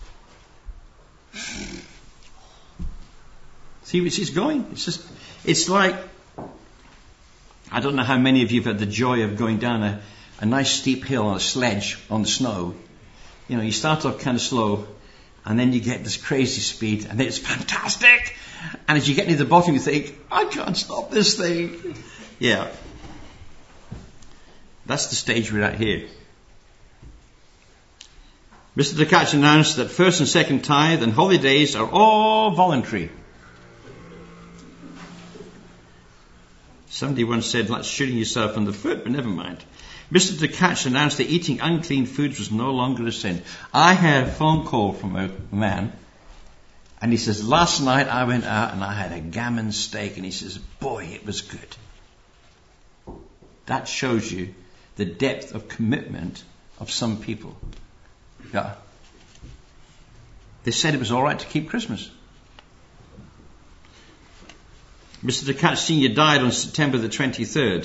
See where it's going? It's just, it's like, I don't know how many of you have had the joy of going down a, a nice steep hill on a sledge on the snow. You know, you start off kind of slow, and then you get this crazy speed, and it's fantastic. And as you get near the bottom, you think, I can't stop this thing. Yeah. That's the stage we're at here. Mister Tkach announced that first and second tithe and holy days are all voluntary. Somebody once said, that's shooting yourself in the foot, but never mind. Mister Tkach announced that eating unclean foods was no longer a sin. I had a phone call from a man, and he says, last night I went out and I had a gammon steak, and he says, boy, it was good. That shows you the depth of commitment of some people. Yeah. They said it was all right to keep Christmas. Mister Tkach Senior died on September the twenty-third.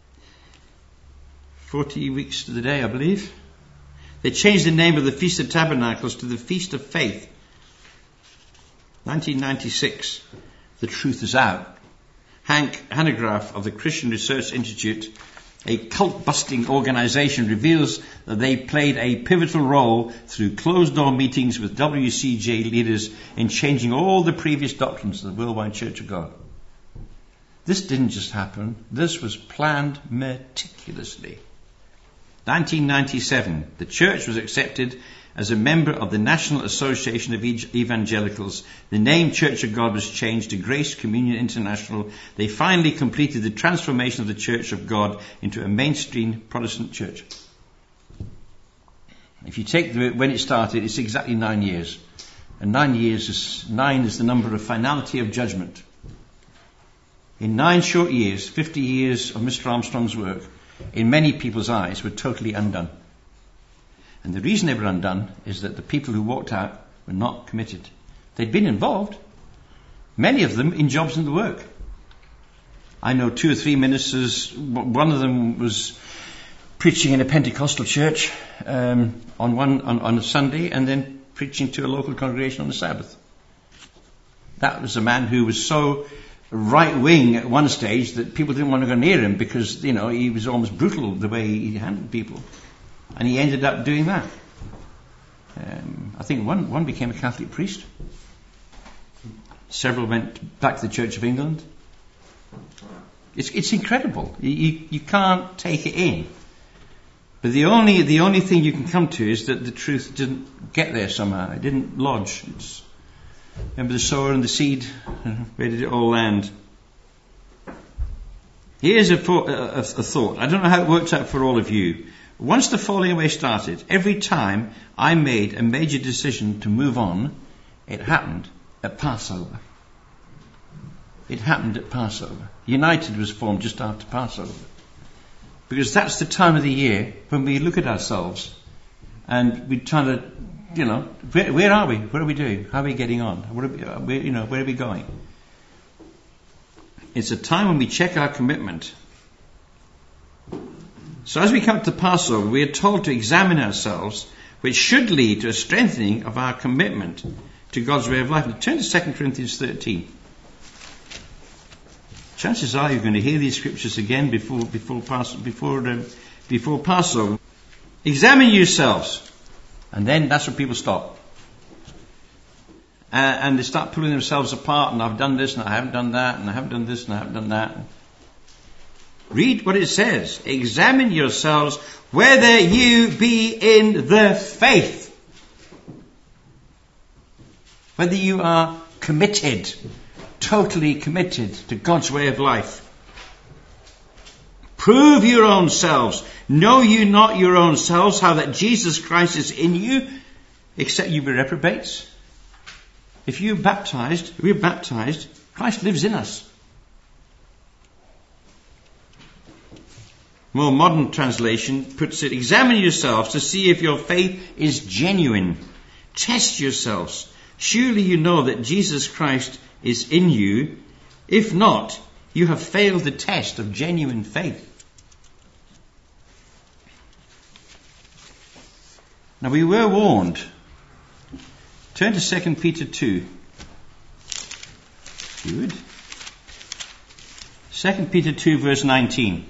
Forty weeks to the day, I believe. They changed the name of the Feast of Tabernacles to the Feast of Faith. nineteen ninety-six. The truth is out. Hank Hanegraaff of the Christian Research Institute, a cult-busting organization, reveals that they played a pivotal role through closed-door meetings with W C J leaders in changing all the previous doctrines of the Worldwide Church of God. This didn't just happen. This was planned meticulously. nineteen ninety-seven, the church was accepted as a member of the National Association of Evangelicals. The name Church of God was changed to Grace Communion International. They finally completed the transformation of the Church of God into a mainstream Protestant church. If you take the, when it started, it's exactly nine years. And nine years is, nine is the number of finality of judgment. In nine short years, fifty years of Mister Armstrong's work, in many people's eyes, were totally undone. And the reason they were undone is that the people who walked out were not committed. They'd been involved, many of them in jobs in the work. I know two or three ministers. One of them was preaching in a Pentecostal church um, on one on, on a Sunday, and then preaching to a local congregation on the Sabbath. That was a man who was so right-wing at one stage that people didn't want to go near him because, you know, he was almost brutal the way he handled people. And he ended up doing that. Um, I think one, one became a Catholic priest. Several went back to the Church of England. It's, it's incredible. You, you, you can't take it in. But the only the only thing you can come to is that the truth didn't get there somehow. It didn't lodge. It's, remember the sower and the seed? Where did it all land? Here's a, a, a thought. I don't know how it works out for all of you. Once the falling away started, every time I made a major decision to move on, it happened at Passover. It happened at Passover. United was formed just after Passover. Because that's the time of the year when we look at ourselves and we try to, you know, where, where are we? What are we doing? How are we getting on? What are we, uh, where, you know, where are we going? It's a time when we check our commitment. So as we come to Passover, we are told to examine ourselves, which should lead to a strengthening of our commitment to God's way of life. Now turn to Second Corinthians thirteen. Chances are you're going to hear these scriptures again before before before um, before Passover. Examine yourselves, and then that's where people stop, uh, and they start pulling themselves apart. And I've done this, and I haven't done that, and I haven't done this, and I haven't done that. Read what it says. Examine yourselves whether you be in the faith. Whether you are committed, totally committed to God's way of life. Prove your own selves. Know you not your own selves how that Jesus Christ is in you, except you be reprobates? If you're baptized, we're baptized, Christ lives in us. More modern translation puts it, examine yourselves to see if your faith is genuine. Test yourselves. Surely you know that Jesus Christ is in you. If not, you have failed the test of genuine faith. Now we were warned. Turn to Second Peter two. If you would. Second Peter two verse nineteen.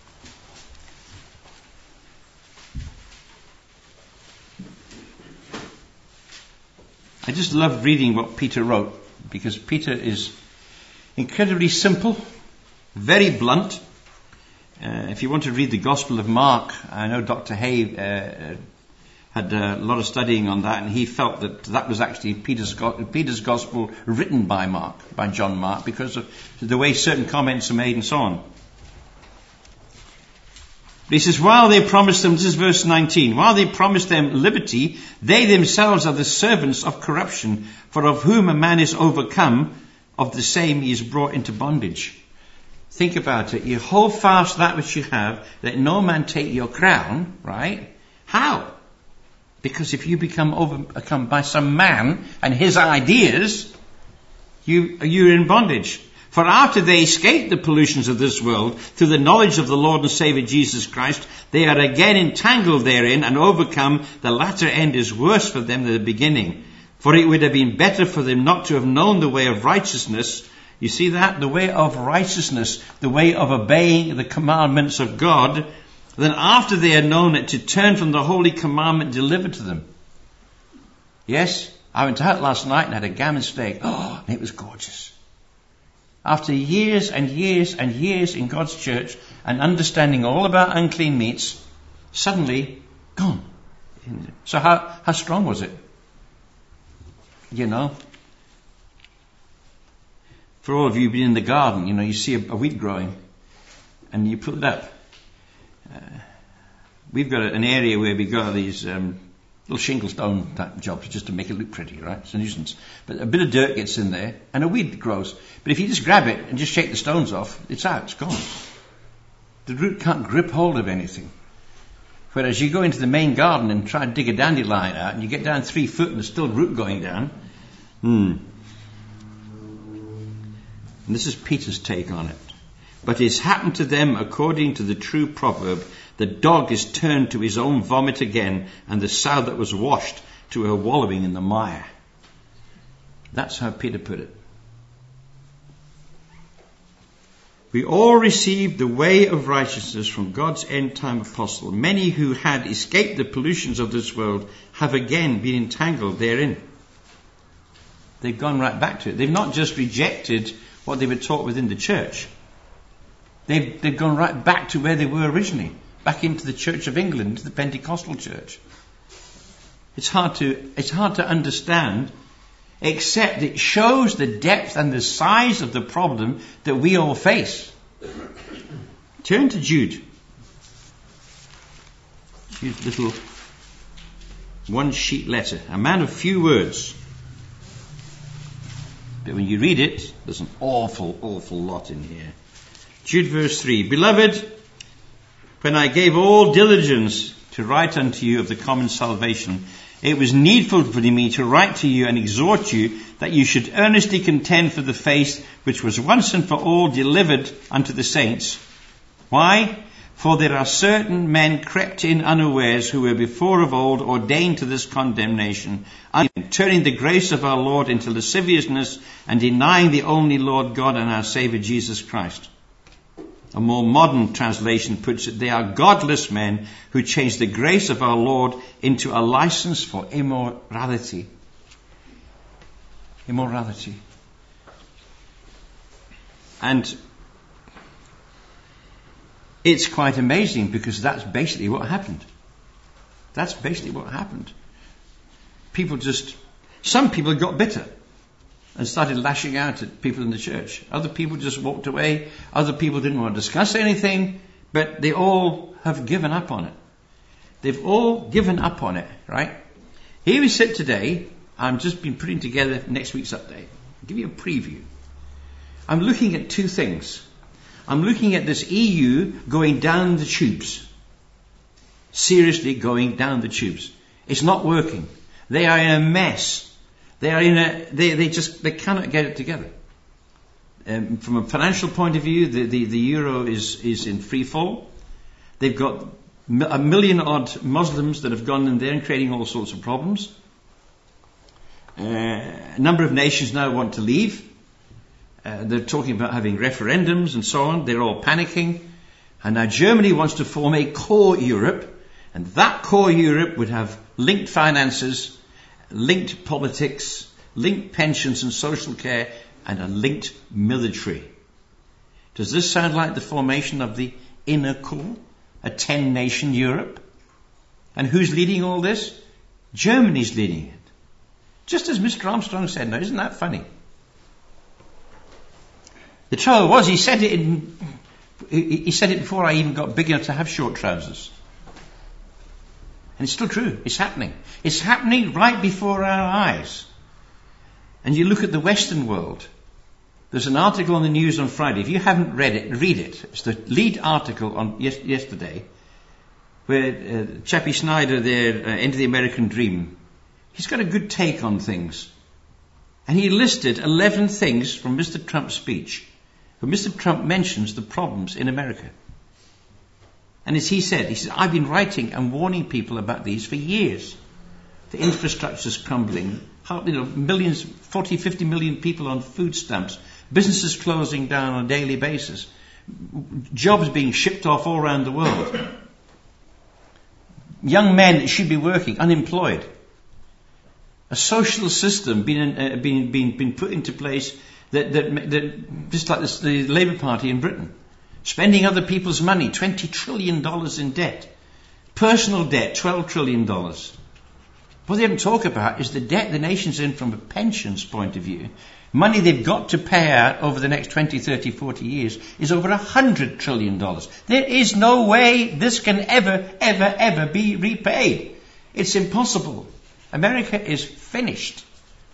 I just love reading what Peter wrote, because Peter is incredibly simple, very blunt. Uh, if you want to read the Gospel of Mark, I know Doctor Hay uh, had a lot of studying on that, and he felt that that was actually Peter's, Peter's Gospel written by Mark, by John Mark, because of the way certain comments are made and so on. But he says, while they promised them, this is verse nineteen, while they promised them liberty, they themselves are the servants of corruption, for of whom a man is overcome, of the same he is brought into bondage. Think about it. You hold fast that which you have, let no man take your crown, right? How? Because if you become overcome by some man and his ideas, you, you're in bondage. For after they escape the pollutions of this world through the knowledge of the Lord and Saviour Jesus Christ, they are again entangled therein and overcome. The latter end is worse for them than the beginning. For it would have been better for them not to have known the way of righteousness. You see that? The way of righteousness, the way of obeying the commandments of God, than after they had known it to turn from the holy commandment delivered to them. Yes, I went out last night and had a gammon steak. Oh, and it was gorgeous. After years and years and years in God's church and understanding all about unclean meats, suddenly gone. So how, how strong was it? You know? For all of you who've been in the garden, you know, you see a, a weed growing and you pull it up. Uh, we've got an area where we've got these um, little shingle stone type jobs just to make it look pretty, right? It's a nuisance. But a bit of dirt gets in there and a weed grows. But if you just grab it and just shake the stones off, it's out, it's gone. The root can't grip hold of anything. Whereas you go into the main garden and try and dig a dandelion out and you get down three foot and there's still root going down. Hmm. And this is Peter's take on it. But it's happened to them according to the true proverb, the dog is turned to his own vomit again, and the sow that was washed to her wallowing in the mire. That's how Peter put it. We all received the way of righteousness from God's end-time apostle. Many who had escaped the pollutions of this world have again been entangled therein. They've gone right back to it. They've not just rejected what they were taught within the church. They've, they've gone right back to where they were originally, back into the Church of England, into the Pentecostal church. It's hard to, it's hard to understand, except it shows the depth and the size of the problem that we all face. Turn to Jude. Jude's little one sheet letter, a man of few words. But when you read it, there's an awful, awful lot in here. Jude verse three. Beloved, when I gave all diligence to write unto you of the common salvation, it was needful for me to write to you and exhort you that you should earnestly contend for the faith which was once and for all delivered unto the saints. Why? For there are certain men crept in unawares who were before of old ordained to this condemnation, turning the grace of our Lord into lasciviousness and denying the only Lord God and our Saviour Jesus Christ. A more modern translation puts it, they are godless men who change the grace of our Lord into a license for immorality. Immorality. And it's quite amazing because that's basically what happened. That's basically what happened. People just, some people got bitter and started lashing out at people in the church. Other people just walked away. Other people didn't want to discuss anything, but they all have given up on it. They've all given up on it, right? Here we sit today. I've just been putting together next week's update. I'll give you a preview. I'm looking at two things. I'm looking at this E U going down the tubes. Seriously going down the tubes. It's not working. They are in a mess. They are in a, they, they just, they cannot get it together. Um, from a financial point of view, the, the, the euro is, is in free fall. They've got a million odd Muslims that have gone in there and creating all sorts of problems. Uh, a number of nations now want to leave. Uh, they're talking about having referendums and so on. They're all panicking. And now Germany wants to form a core Europe. And that core Europe would have linked finances, linked politics, linked pensions and social care, and a linked military. Does this sound like the formation of the inner core? A ten-nation Europe? And who's leading all this? Germany's leading it. Just as Mister Armstrong said. Now, isn't that funny? The trouble was, he said it in, he said it before I even got big enough to have short trousers. And it's still true. It's happening. It's happening right before our eyes. And you look at the Western world, There's an article on the news on Friday. If you haven't read it, read it. It's the lead article on yes, yesterday, where uh, Chappie Snyder there, uh, Into the American Dream, he's got a good take on things. And he listed eleven things from Mister Trump's speech, where Mister Trump mentions the problems in America. And as he said, he said, I've been writing and warning people about these for years. The infrastructure's crumbling, how, you know, millions, forty, fifty million people on food stamps, businesses closing down on a daily basis, jobs being shipped off all around the world, young men that should be working, unemployed, a social system being, uh, being, being, being put into place that, that, that just like this, the Labour Party in Britain, spending other people's money, twenty trillion dollars in debt, personal debt, twelve trillion dollars. What they haven't talked about is the debt the nation's in from a pensions point of view. Money they've got to pay out over the next twenty, thirty, forty years is over one hundred trillion dollars. There is no way this can ever, ever, ever be repaid. It's impossible. America is finished.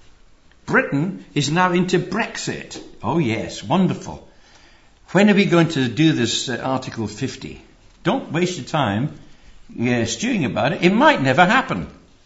Britain is now into Brexit. Oh yes, wonderful. When are we going to do this uh, Article fifty? Don't waste your time yeah, stewing about it. It might never happen.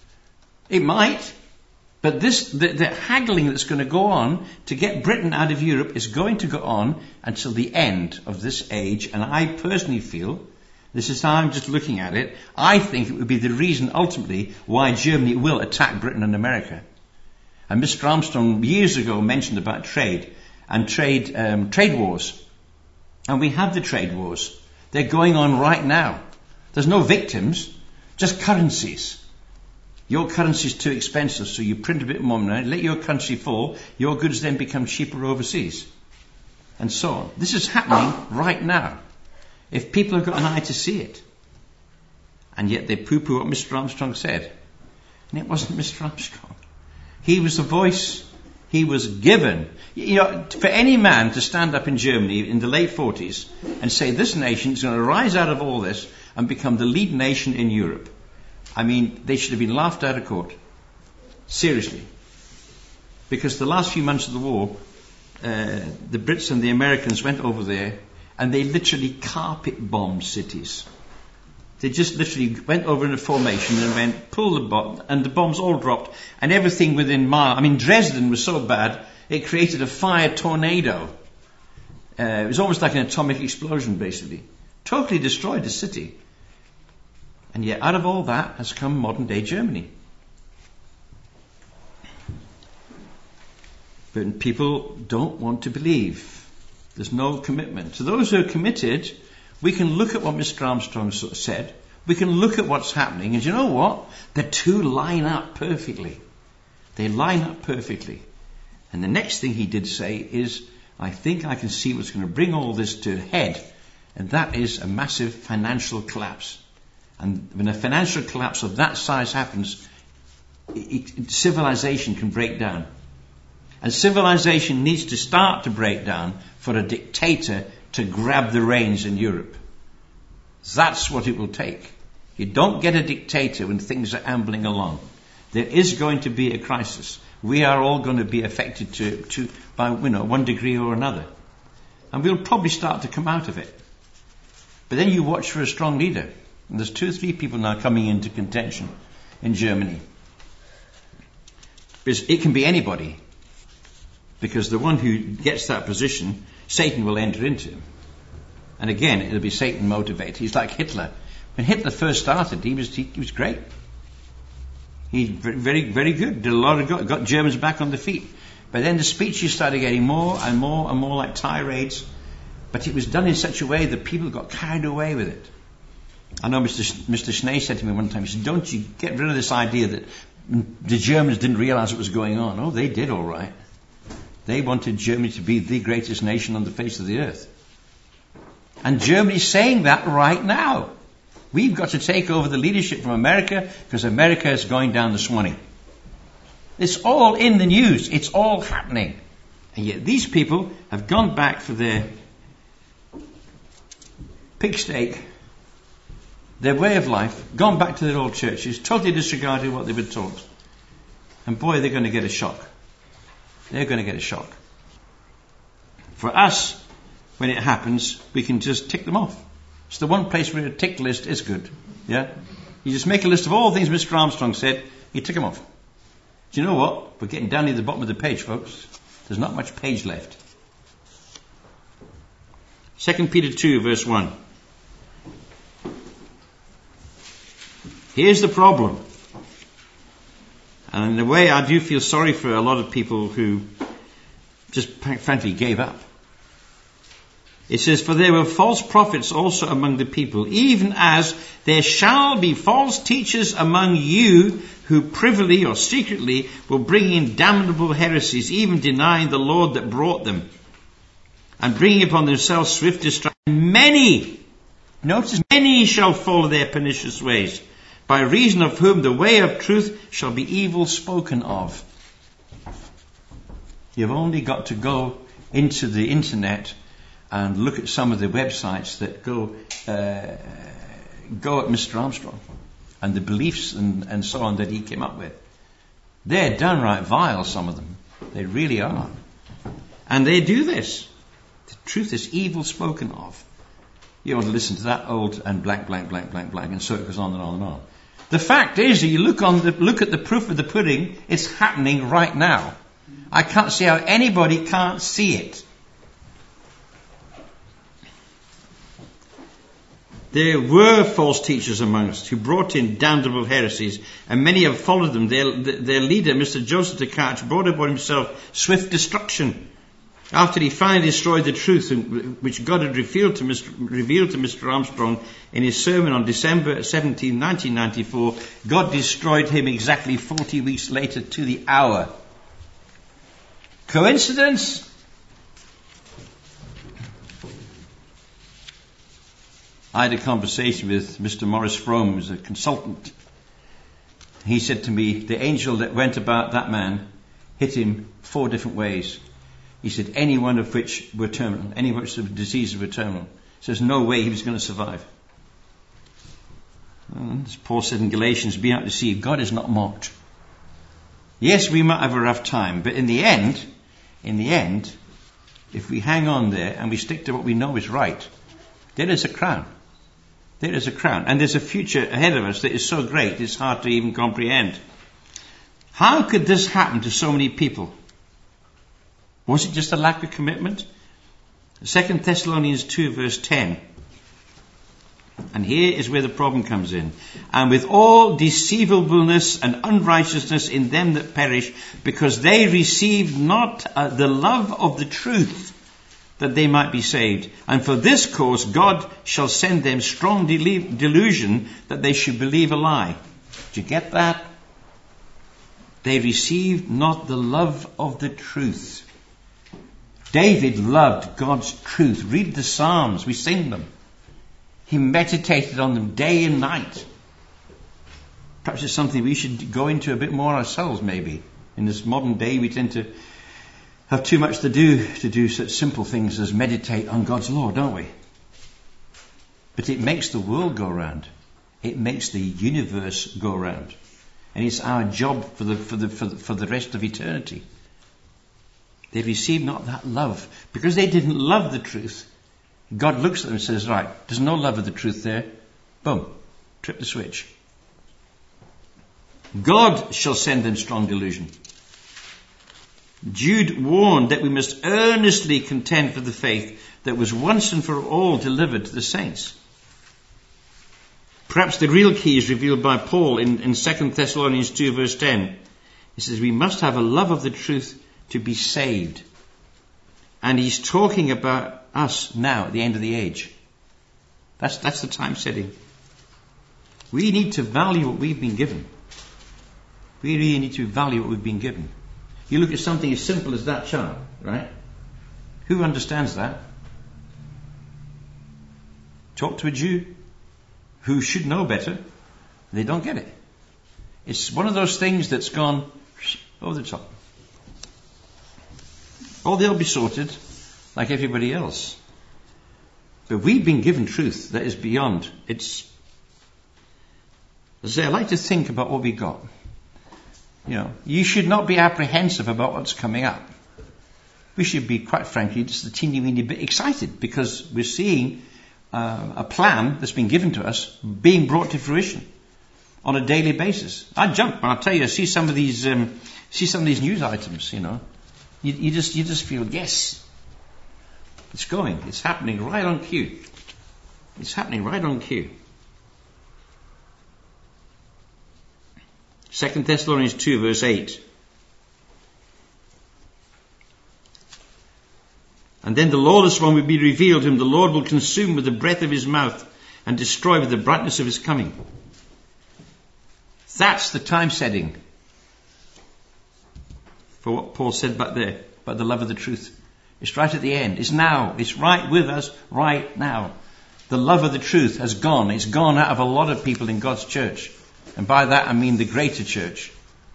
It might. But this, the, the haggling that's going to go on to get Britain out of Europe is going to go on until the end of this age. And I personally feel, this is how I'm just looking at it, I think it would be the reason ultimately why Germany will attack Britain and America. And Mister Armstrong years ago mentioned about trade and trade, um, trade wars. And we have the trade wars. They're going on right now. There's no victims, just currencies. Your currency is too expensive, so you print a bit more money, let your country fall, your goods then become cheaper overseas. And so on. This is happening right now. If people have got an eye to see it. And yet they poo-poo what Mister Armstrong said. And it wasn't Mister Armstrong. He was the voice. He was given. You know, for any man to stand up in Germany in the late forties and say this nation is going to rise out of all this and become the lead nation in Europe. I mean, they should have been laughed out of court. Seriously. Because the last few months of the war, uh, the Brits and the Americans went over there and they literally carpet bombed cities. They just literally went over in a formation and went, pull the bomb, and the bombs all dropped, and everything within mile. I mean, Dresden was so bad, it created a fire tornado. Uh, it was almost like an atomic explosion, basically. Totally destroyed the city. And yet, out of all that has come modern-day Germany. But people don't want to believe. There's no commitment. To those who are committed, we can look at what Mister Armstrong said. We can look at what's happening. And you know what? The two line up perfectly. They line up perfectly. And the next thing he did say is, I think I can see what's going to bring all this to a head. And that is a massive financial collapse. And when a financial collapse of that size happens, it, it, civilization can break down. And civilization needs to start to break down for a dictator to grab the reins in Europe. That's what it will take. You don't get a dictator when things are ambling along. There is going to be a crisis. We are all going to be affected to, to by you know one degree or another. And we'll probably start to come out of it. But then you watch for a strong leader. And there's two or three people now coming into contention in Germany. Because it can be anybody. Because the one who gets that position, Satan will enter into him. And again, it'll be Satan motivated. He's like Hitler. When Hitler first started, he was he, he was great. He's very, very good. Did a lot of got, got Germans back on the feet. But then the speeches started getting more and more and more like tirades. But it was done in such a way that people got carried away with it. I know Mister Sh- Mister Schnee said to me one time, he said, don't you get rid of this idea that the Germans didn't realize what was going on. Oh, they did all right. They wanted Germany to be the greatest nation on the face of the earth. And Germany's saying that right now. We've got to take over the leadership from America because America is going down the Swanee. It's all in the news. It's all happening. And yet these people have gone back for their pig steak, their way of life, gone back to their old churches, totally disregarded what they've been taught. And boy, they're going to get a shock. They're going to get a shock. For us, when it happens, we can just tick them off. It's the one place where a tick list is good. Yeah? You just make a list of all the things Mister Armstrong said, you tick them off. Do you know what? We're getting down near the bottom of the page, folks. There's not much page left. Second Peter two, verse one. Here's the problem. And in a way, I do feel sorry for a lot of people who just frankly gave up. It says, for there were false prophets also among the people, even as there shall be false teachers among you who privily or secretly will bring in damnable heresies, even denying the Lord that brought them, and bringing upon themselves swift destruction. Many, notice, many shall follow their pernicious ways, by reason of whom the way of truth shall be evil spoken of. You've only got to go into the internet and look at some of the websites that go uh, go at Mister Armstrong and the beliefs and, and so on that he came up with. They're downright vile, some of them. They really are. And they do this. The truth is evil spoken of. You want to listen to that old and blank, blank, blank, blank, blank, and so it goes on and on and on. The fact is that you look on the, look at the proof of the pudding, it's happening right now. I can't see how anybody can't see it. There were false teachers among us who brought in damnable heresies, and many have followed them. Their, their leader, Mister Joseph Tkach, brought upon himself swift destruction after he finally destroyed the truth which God had revealed to Mister revealed to Mister Armstrong in his sermon on December seventeenth, nineteen ninety-four. God destroyed him exactly forty weeks later to the hour. Coincidence? I had a conversation with Mister Morris Frome, who's a consultant. He said to me, the angel that went about that man hit him four different ways. He said, any one of which were terminal, any of which the diseases were terminal. So there's no way he was going to survive. And as Paul said in Galatians, be not deceived, God is not mocked. Yes, we might have a rough time, but in the end, in the end, if we hang on there and we stick to what we know is right, there is a crown. There is a crown. And there's a future ahead of us that is so great, it's hard to even comprehend. How could this happen to so many people? Was it just a lack of commitment? Second Thessalonians two, verse ten. And here is where the problem comes in. And with all deceivableness and unrighteousness in them that perish, because they received not uh, the love of the truth, that they might be saved. And for this cause God shall send them strong delu- delusion, that they should believe a lie. Do you get that? They received not the love of the truth. David loved God's truth. Read the Psalms. We sing them. He meditated on them day and night. Perhaps it's something we should go into a bit more ourselves, maybe. In this modern day, we tend to have too much to do to do such simple things as meditate on God's law, don't we? But it makes the world go round. It makes the universe go round. And it's our job for the, for the, for the, for the rest of eternity. They received not that love. Because they didn't love the truth, God looks at them and says, right, there's no love of the truth there. Boom. Trip the switch. God shall send them strong delusion. Jude warned that we must earnestly contend for the faith that was once and for all delivered to the saints. Perhaps the real key is revealed by Paul in, in Second Thessalonians two, verse ten. He says, we must have a love of the truth to be saved. And he's talking about us now at the end of the age. That's, that's the time setting. We need to value what we've been given. We really need to value what we've been given. You look at something as simple as that chart, right? Who understands that? Talk to a Jew who should know better. They don't get it. It's one of those things that's gone over the top. Oh, they'll be sorted like everybody else. But we've been given truth that is beyond. It's, as I say, I like to think about what we got. You know, you should not be apprehensive about what's coming up. we should be, quite frankly, just a teeny weeny bit excited, because we're seeing uh, a plan that's been given to us being brought to fruition on a daily basis. I jump when I tell you, I see some of these, um, see some of these news items. You know, you, you just you just feel, yes, it's going, it's happening right on cue. It's happening right on cue. Second Thessalonians two, verse eight. And then the lawless one will be revealed, whom the Lord will consume with the breath of his mouth and destroy with the brightness of his coming. That's the time setting for what Paul said back there about the love of the truth. It's right at the end. It's now. It's right with us right now. The love of the truth has gone. It's gone out of a lot of people in God's church. And by that I mean the greater church.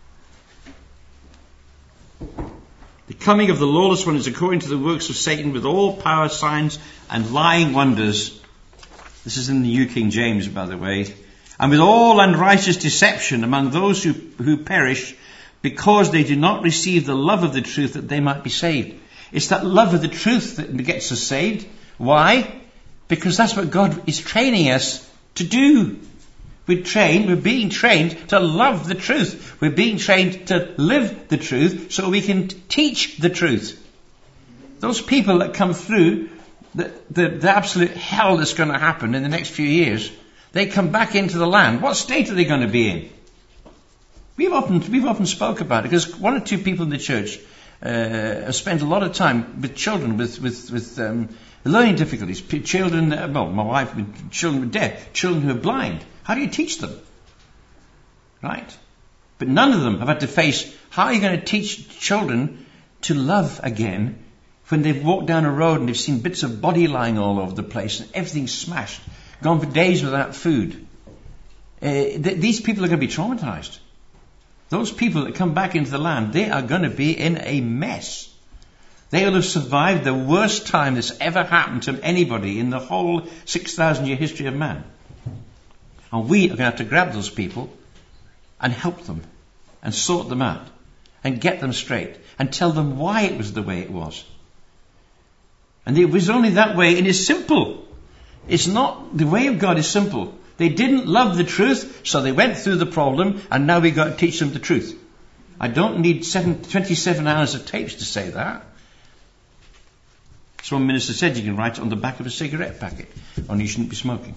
The coming of the lawless one is according to the works of Satan, with all power, signs and lying wonders. This is in the New King James, by the way. And with all unrighteous deception among those who, who perish, because they do not receive the love of the truth, that they might be saved. It's that love of the truth that gets us saved. Why? Because that's what God is training us to do. We're trained, we're being trained to love the truth. We're being trained to live the truth so we can teach the truth. Those people that come through the, the, the absolute hell that's going to happen in the next few years, they come back into the land. What state are they going to be in? We've often, we've often spoke about it, because one or two people in the church uh, have spent a lot of time with children with, with, with um, learning difficulties. P- children, uh, well, my wife, with children with deaf, children who are blind. How do you teach them? Right? But none of them have had to face, how are you going to teach children to love again when they've walked down a road and they've seen bits of body lying all over the place and everything's smashed, gone for days without food? Uh, th- these people are going to be traumatized. Those people that come back into the land, they are going to be in a mess. They will have survived the worst time that's ever happened to anybody in the whole six thousand year history of man. And we are going to have to grab those people and help them and sort them out and get them straight and tell them why it was the way it was. And it was only that way, and it's simple. It's not, the way of God is simple. They didn't love the truth, so they went through the problem, and now we've got to teach them the truth. I don't need seven, twenty-seven hours of tapes to say that. As one minister said, you can write it on the back of a cigarette packet, only you shouldn't be smoking.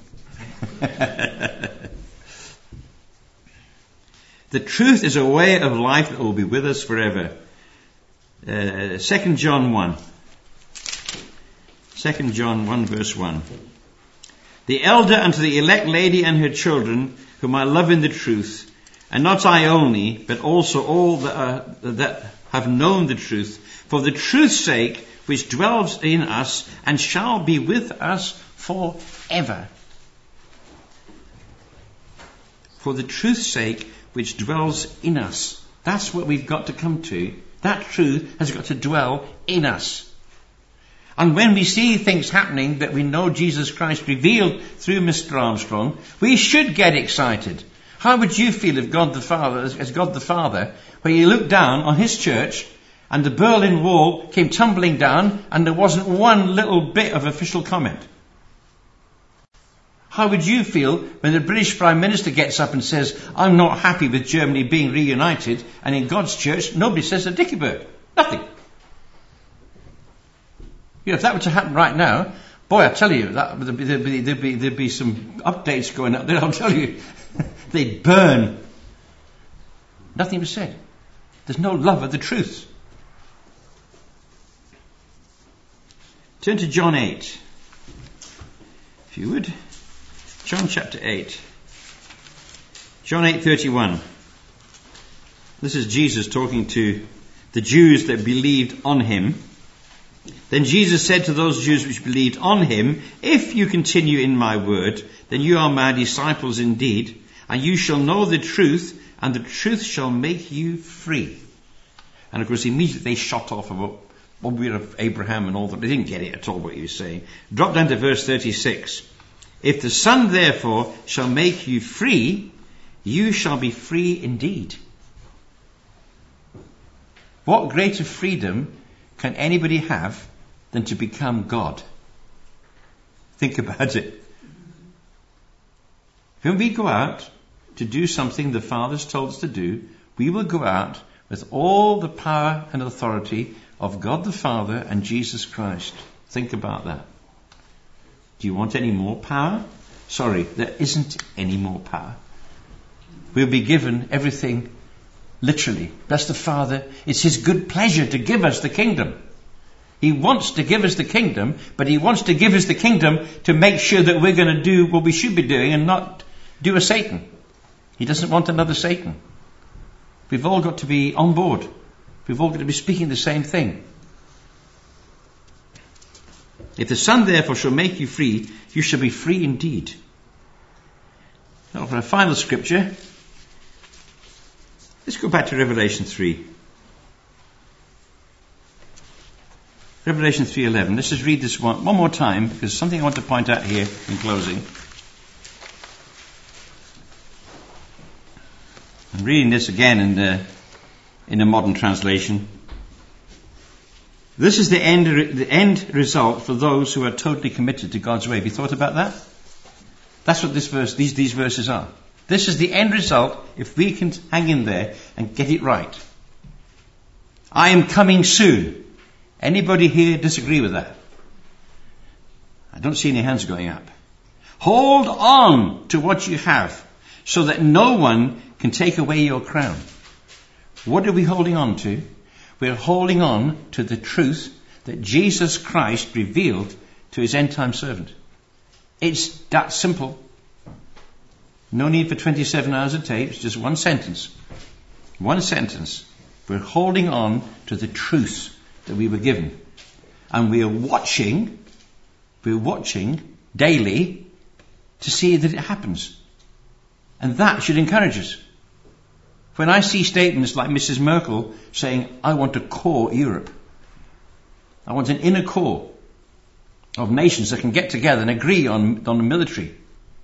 The truth is a way of life that will be with us forever. Uh, Second John one. Second John one verse one. The elder unto the elect lady and her children, whom I love in the truth, and not I only, but also all that, are, that have known the truth, for the truth's sake, which dwells in us and shall be with us forever. For the truth's sake, which dwells in us. That's what we've got to come to. That truth has got to dwell in us. And when we see things happening that we know Jesus Christ revealed through Mister Armstrong, we should get excited. How would you feel if God the Father, as God the Father, where you looked down on his church and the Berlin Wall came tumbling down and there wasn't one little bit of official comment? How would you feel when the British Prime Minister gets up and says, I'm not happy with Germany being reunited, and in God's church nobody says a dicky bird? Nothing. You know, if that were to happen right now, boy, I tell you, that, there'd, be, there'd, be, there'd, be, there'd be some updates going up there, I'll tell you. They'd burn. Nothing was said. There's no love of the truth. Turn to John eight, if you would. John chapter eight. John eight thirty-one. This is Jesus talking to the Jews that believed on him. Then Jesus said to those Jews which believed on him, if you continue in my word, then you are my disciples indeed, and you shall know the truth, and the truth shall make you free. And of course immediately they shot off about what we're of Abraham and all that. They didn't get it at all what he was saying. Drop down to verse thirty-six. If the Son therefore shall make you free, you shall be free indeed. What greater freedom can anybody have than to become God? Think about it. When we go out to do something the Father's told us to do, we will go out with all the power and authority of God the Father and Jesus Christ. Think about that. Do you want any more power? Sorry, there isn't any more power. We'll be given everything literally. Bless the Father. It's His good pleasure to give us the kingdom. He wants to give us the kingdom, but He wants to give us the kingdom to make sure that we're going to do what we should be doing and not do a Satan. He doesn't want another Satan. We've all got to be on board. We've all got to be speaking the same thing. If the Son therefore shall make you free, you shall be free indeed. Now for a final scripture, let's go back to Revelation three. Revelation three eleven. Let's just read this one, one more time, because something I want to point out here in closing. I'm reading this again in the in a modern translation. This is the end the end result for those who are totally committed to God's way. Have you thought about that? That's what this verse, these these verses are. This is the end result if we can hang in there and get it right. I am coming soon. Anybody here disagree with that? I don't see any hands going up. Hold on to what you have, so that no one can take away your crown. What are we holding on to? We're holding on to the truth that Jesus Christ revealed to His end-time servant. It's that simple. No need for twenty-seven hours of tapes, just one sentence. One sentence. We're holding on to the truth that we were given. And we are watching, we're watching daily to see that it happens. And that should encourage us. When I see statements like Missus Merkel saying, I want a core Europe. I want an inner core of nations that can get together and agree on, on the military.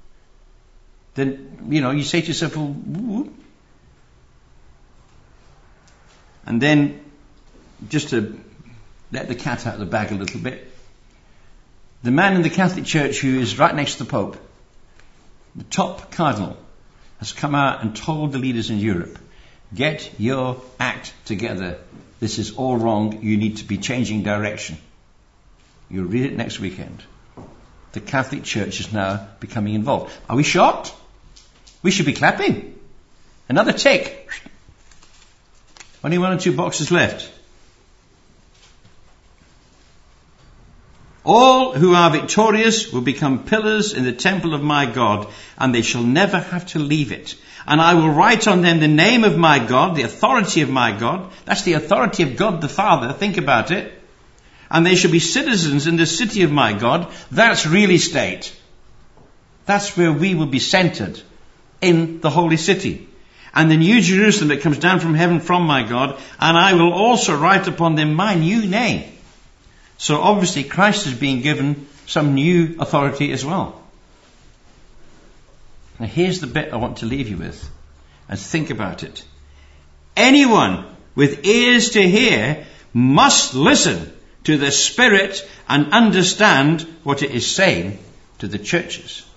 Then, you know, you say to yourself, well, woo. And then, just to let the cat out of the bag a little bit, the man in the Catholic Church who is right next to the Pope, the top cardinal, has come out and told the leaders in Europe, get your act together. This is all wrong. You need to be changing direction. You'll read it next weekend. The Catholic Church is now becoming involved. Are we shocked? We should be clapping. Another tick. Only one or two boxes left. All who are victorious will become pillars in the temple of my God, and they shall never have to leave it. And I will write on them the name of my God, the authority of my God. That's the authority of God the Father. Think about it. And they shall be citizens in the city of my God. That's real estate. That's where we will be centered, in the holy city. And the new Jerusalem that comes down from heaven from my God. And I will also write upon them my new name. So obviously Christ is being given some new authority as well. Now here's the bit I want to leave you with. And think about it. Anyone with ears to hear must listen to the Spirit and understand what it is saying to the churches.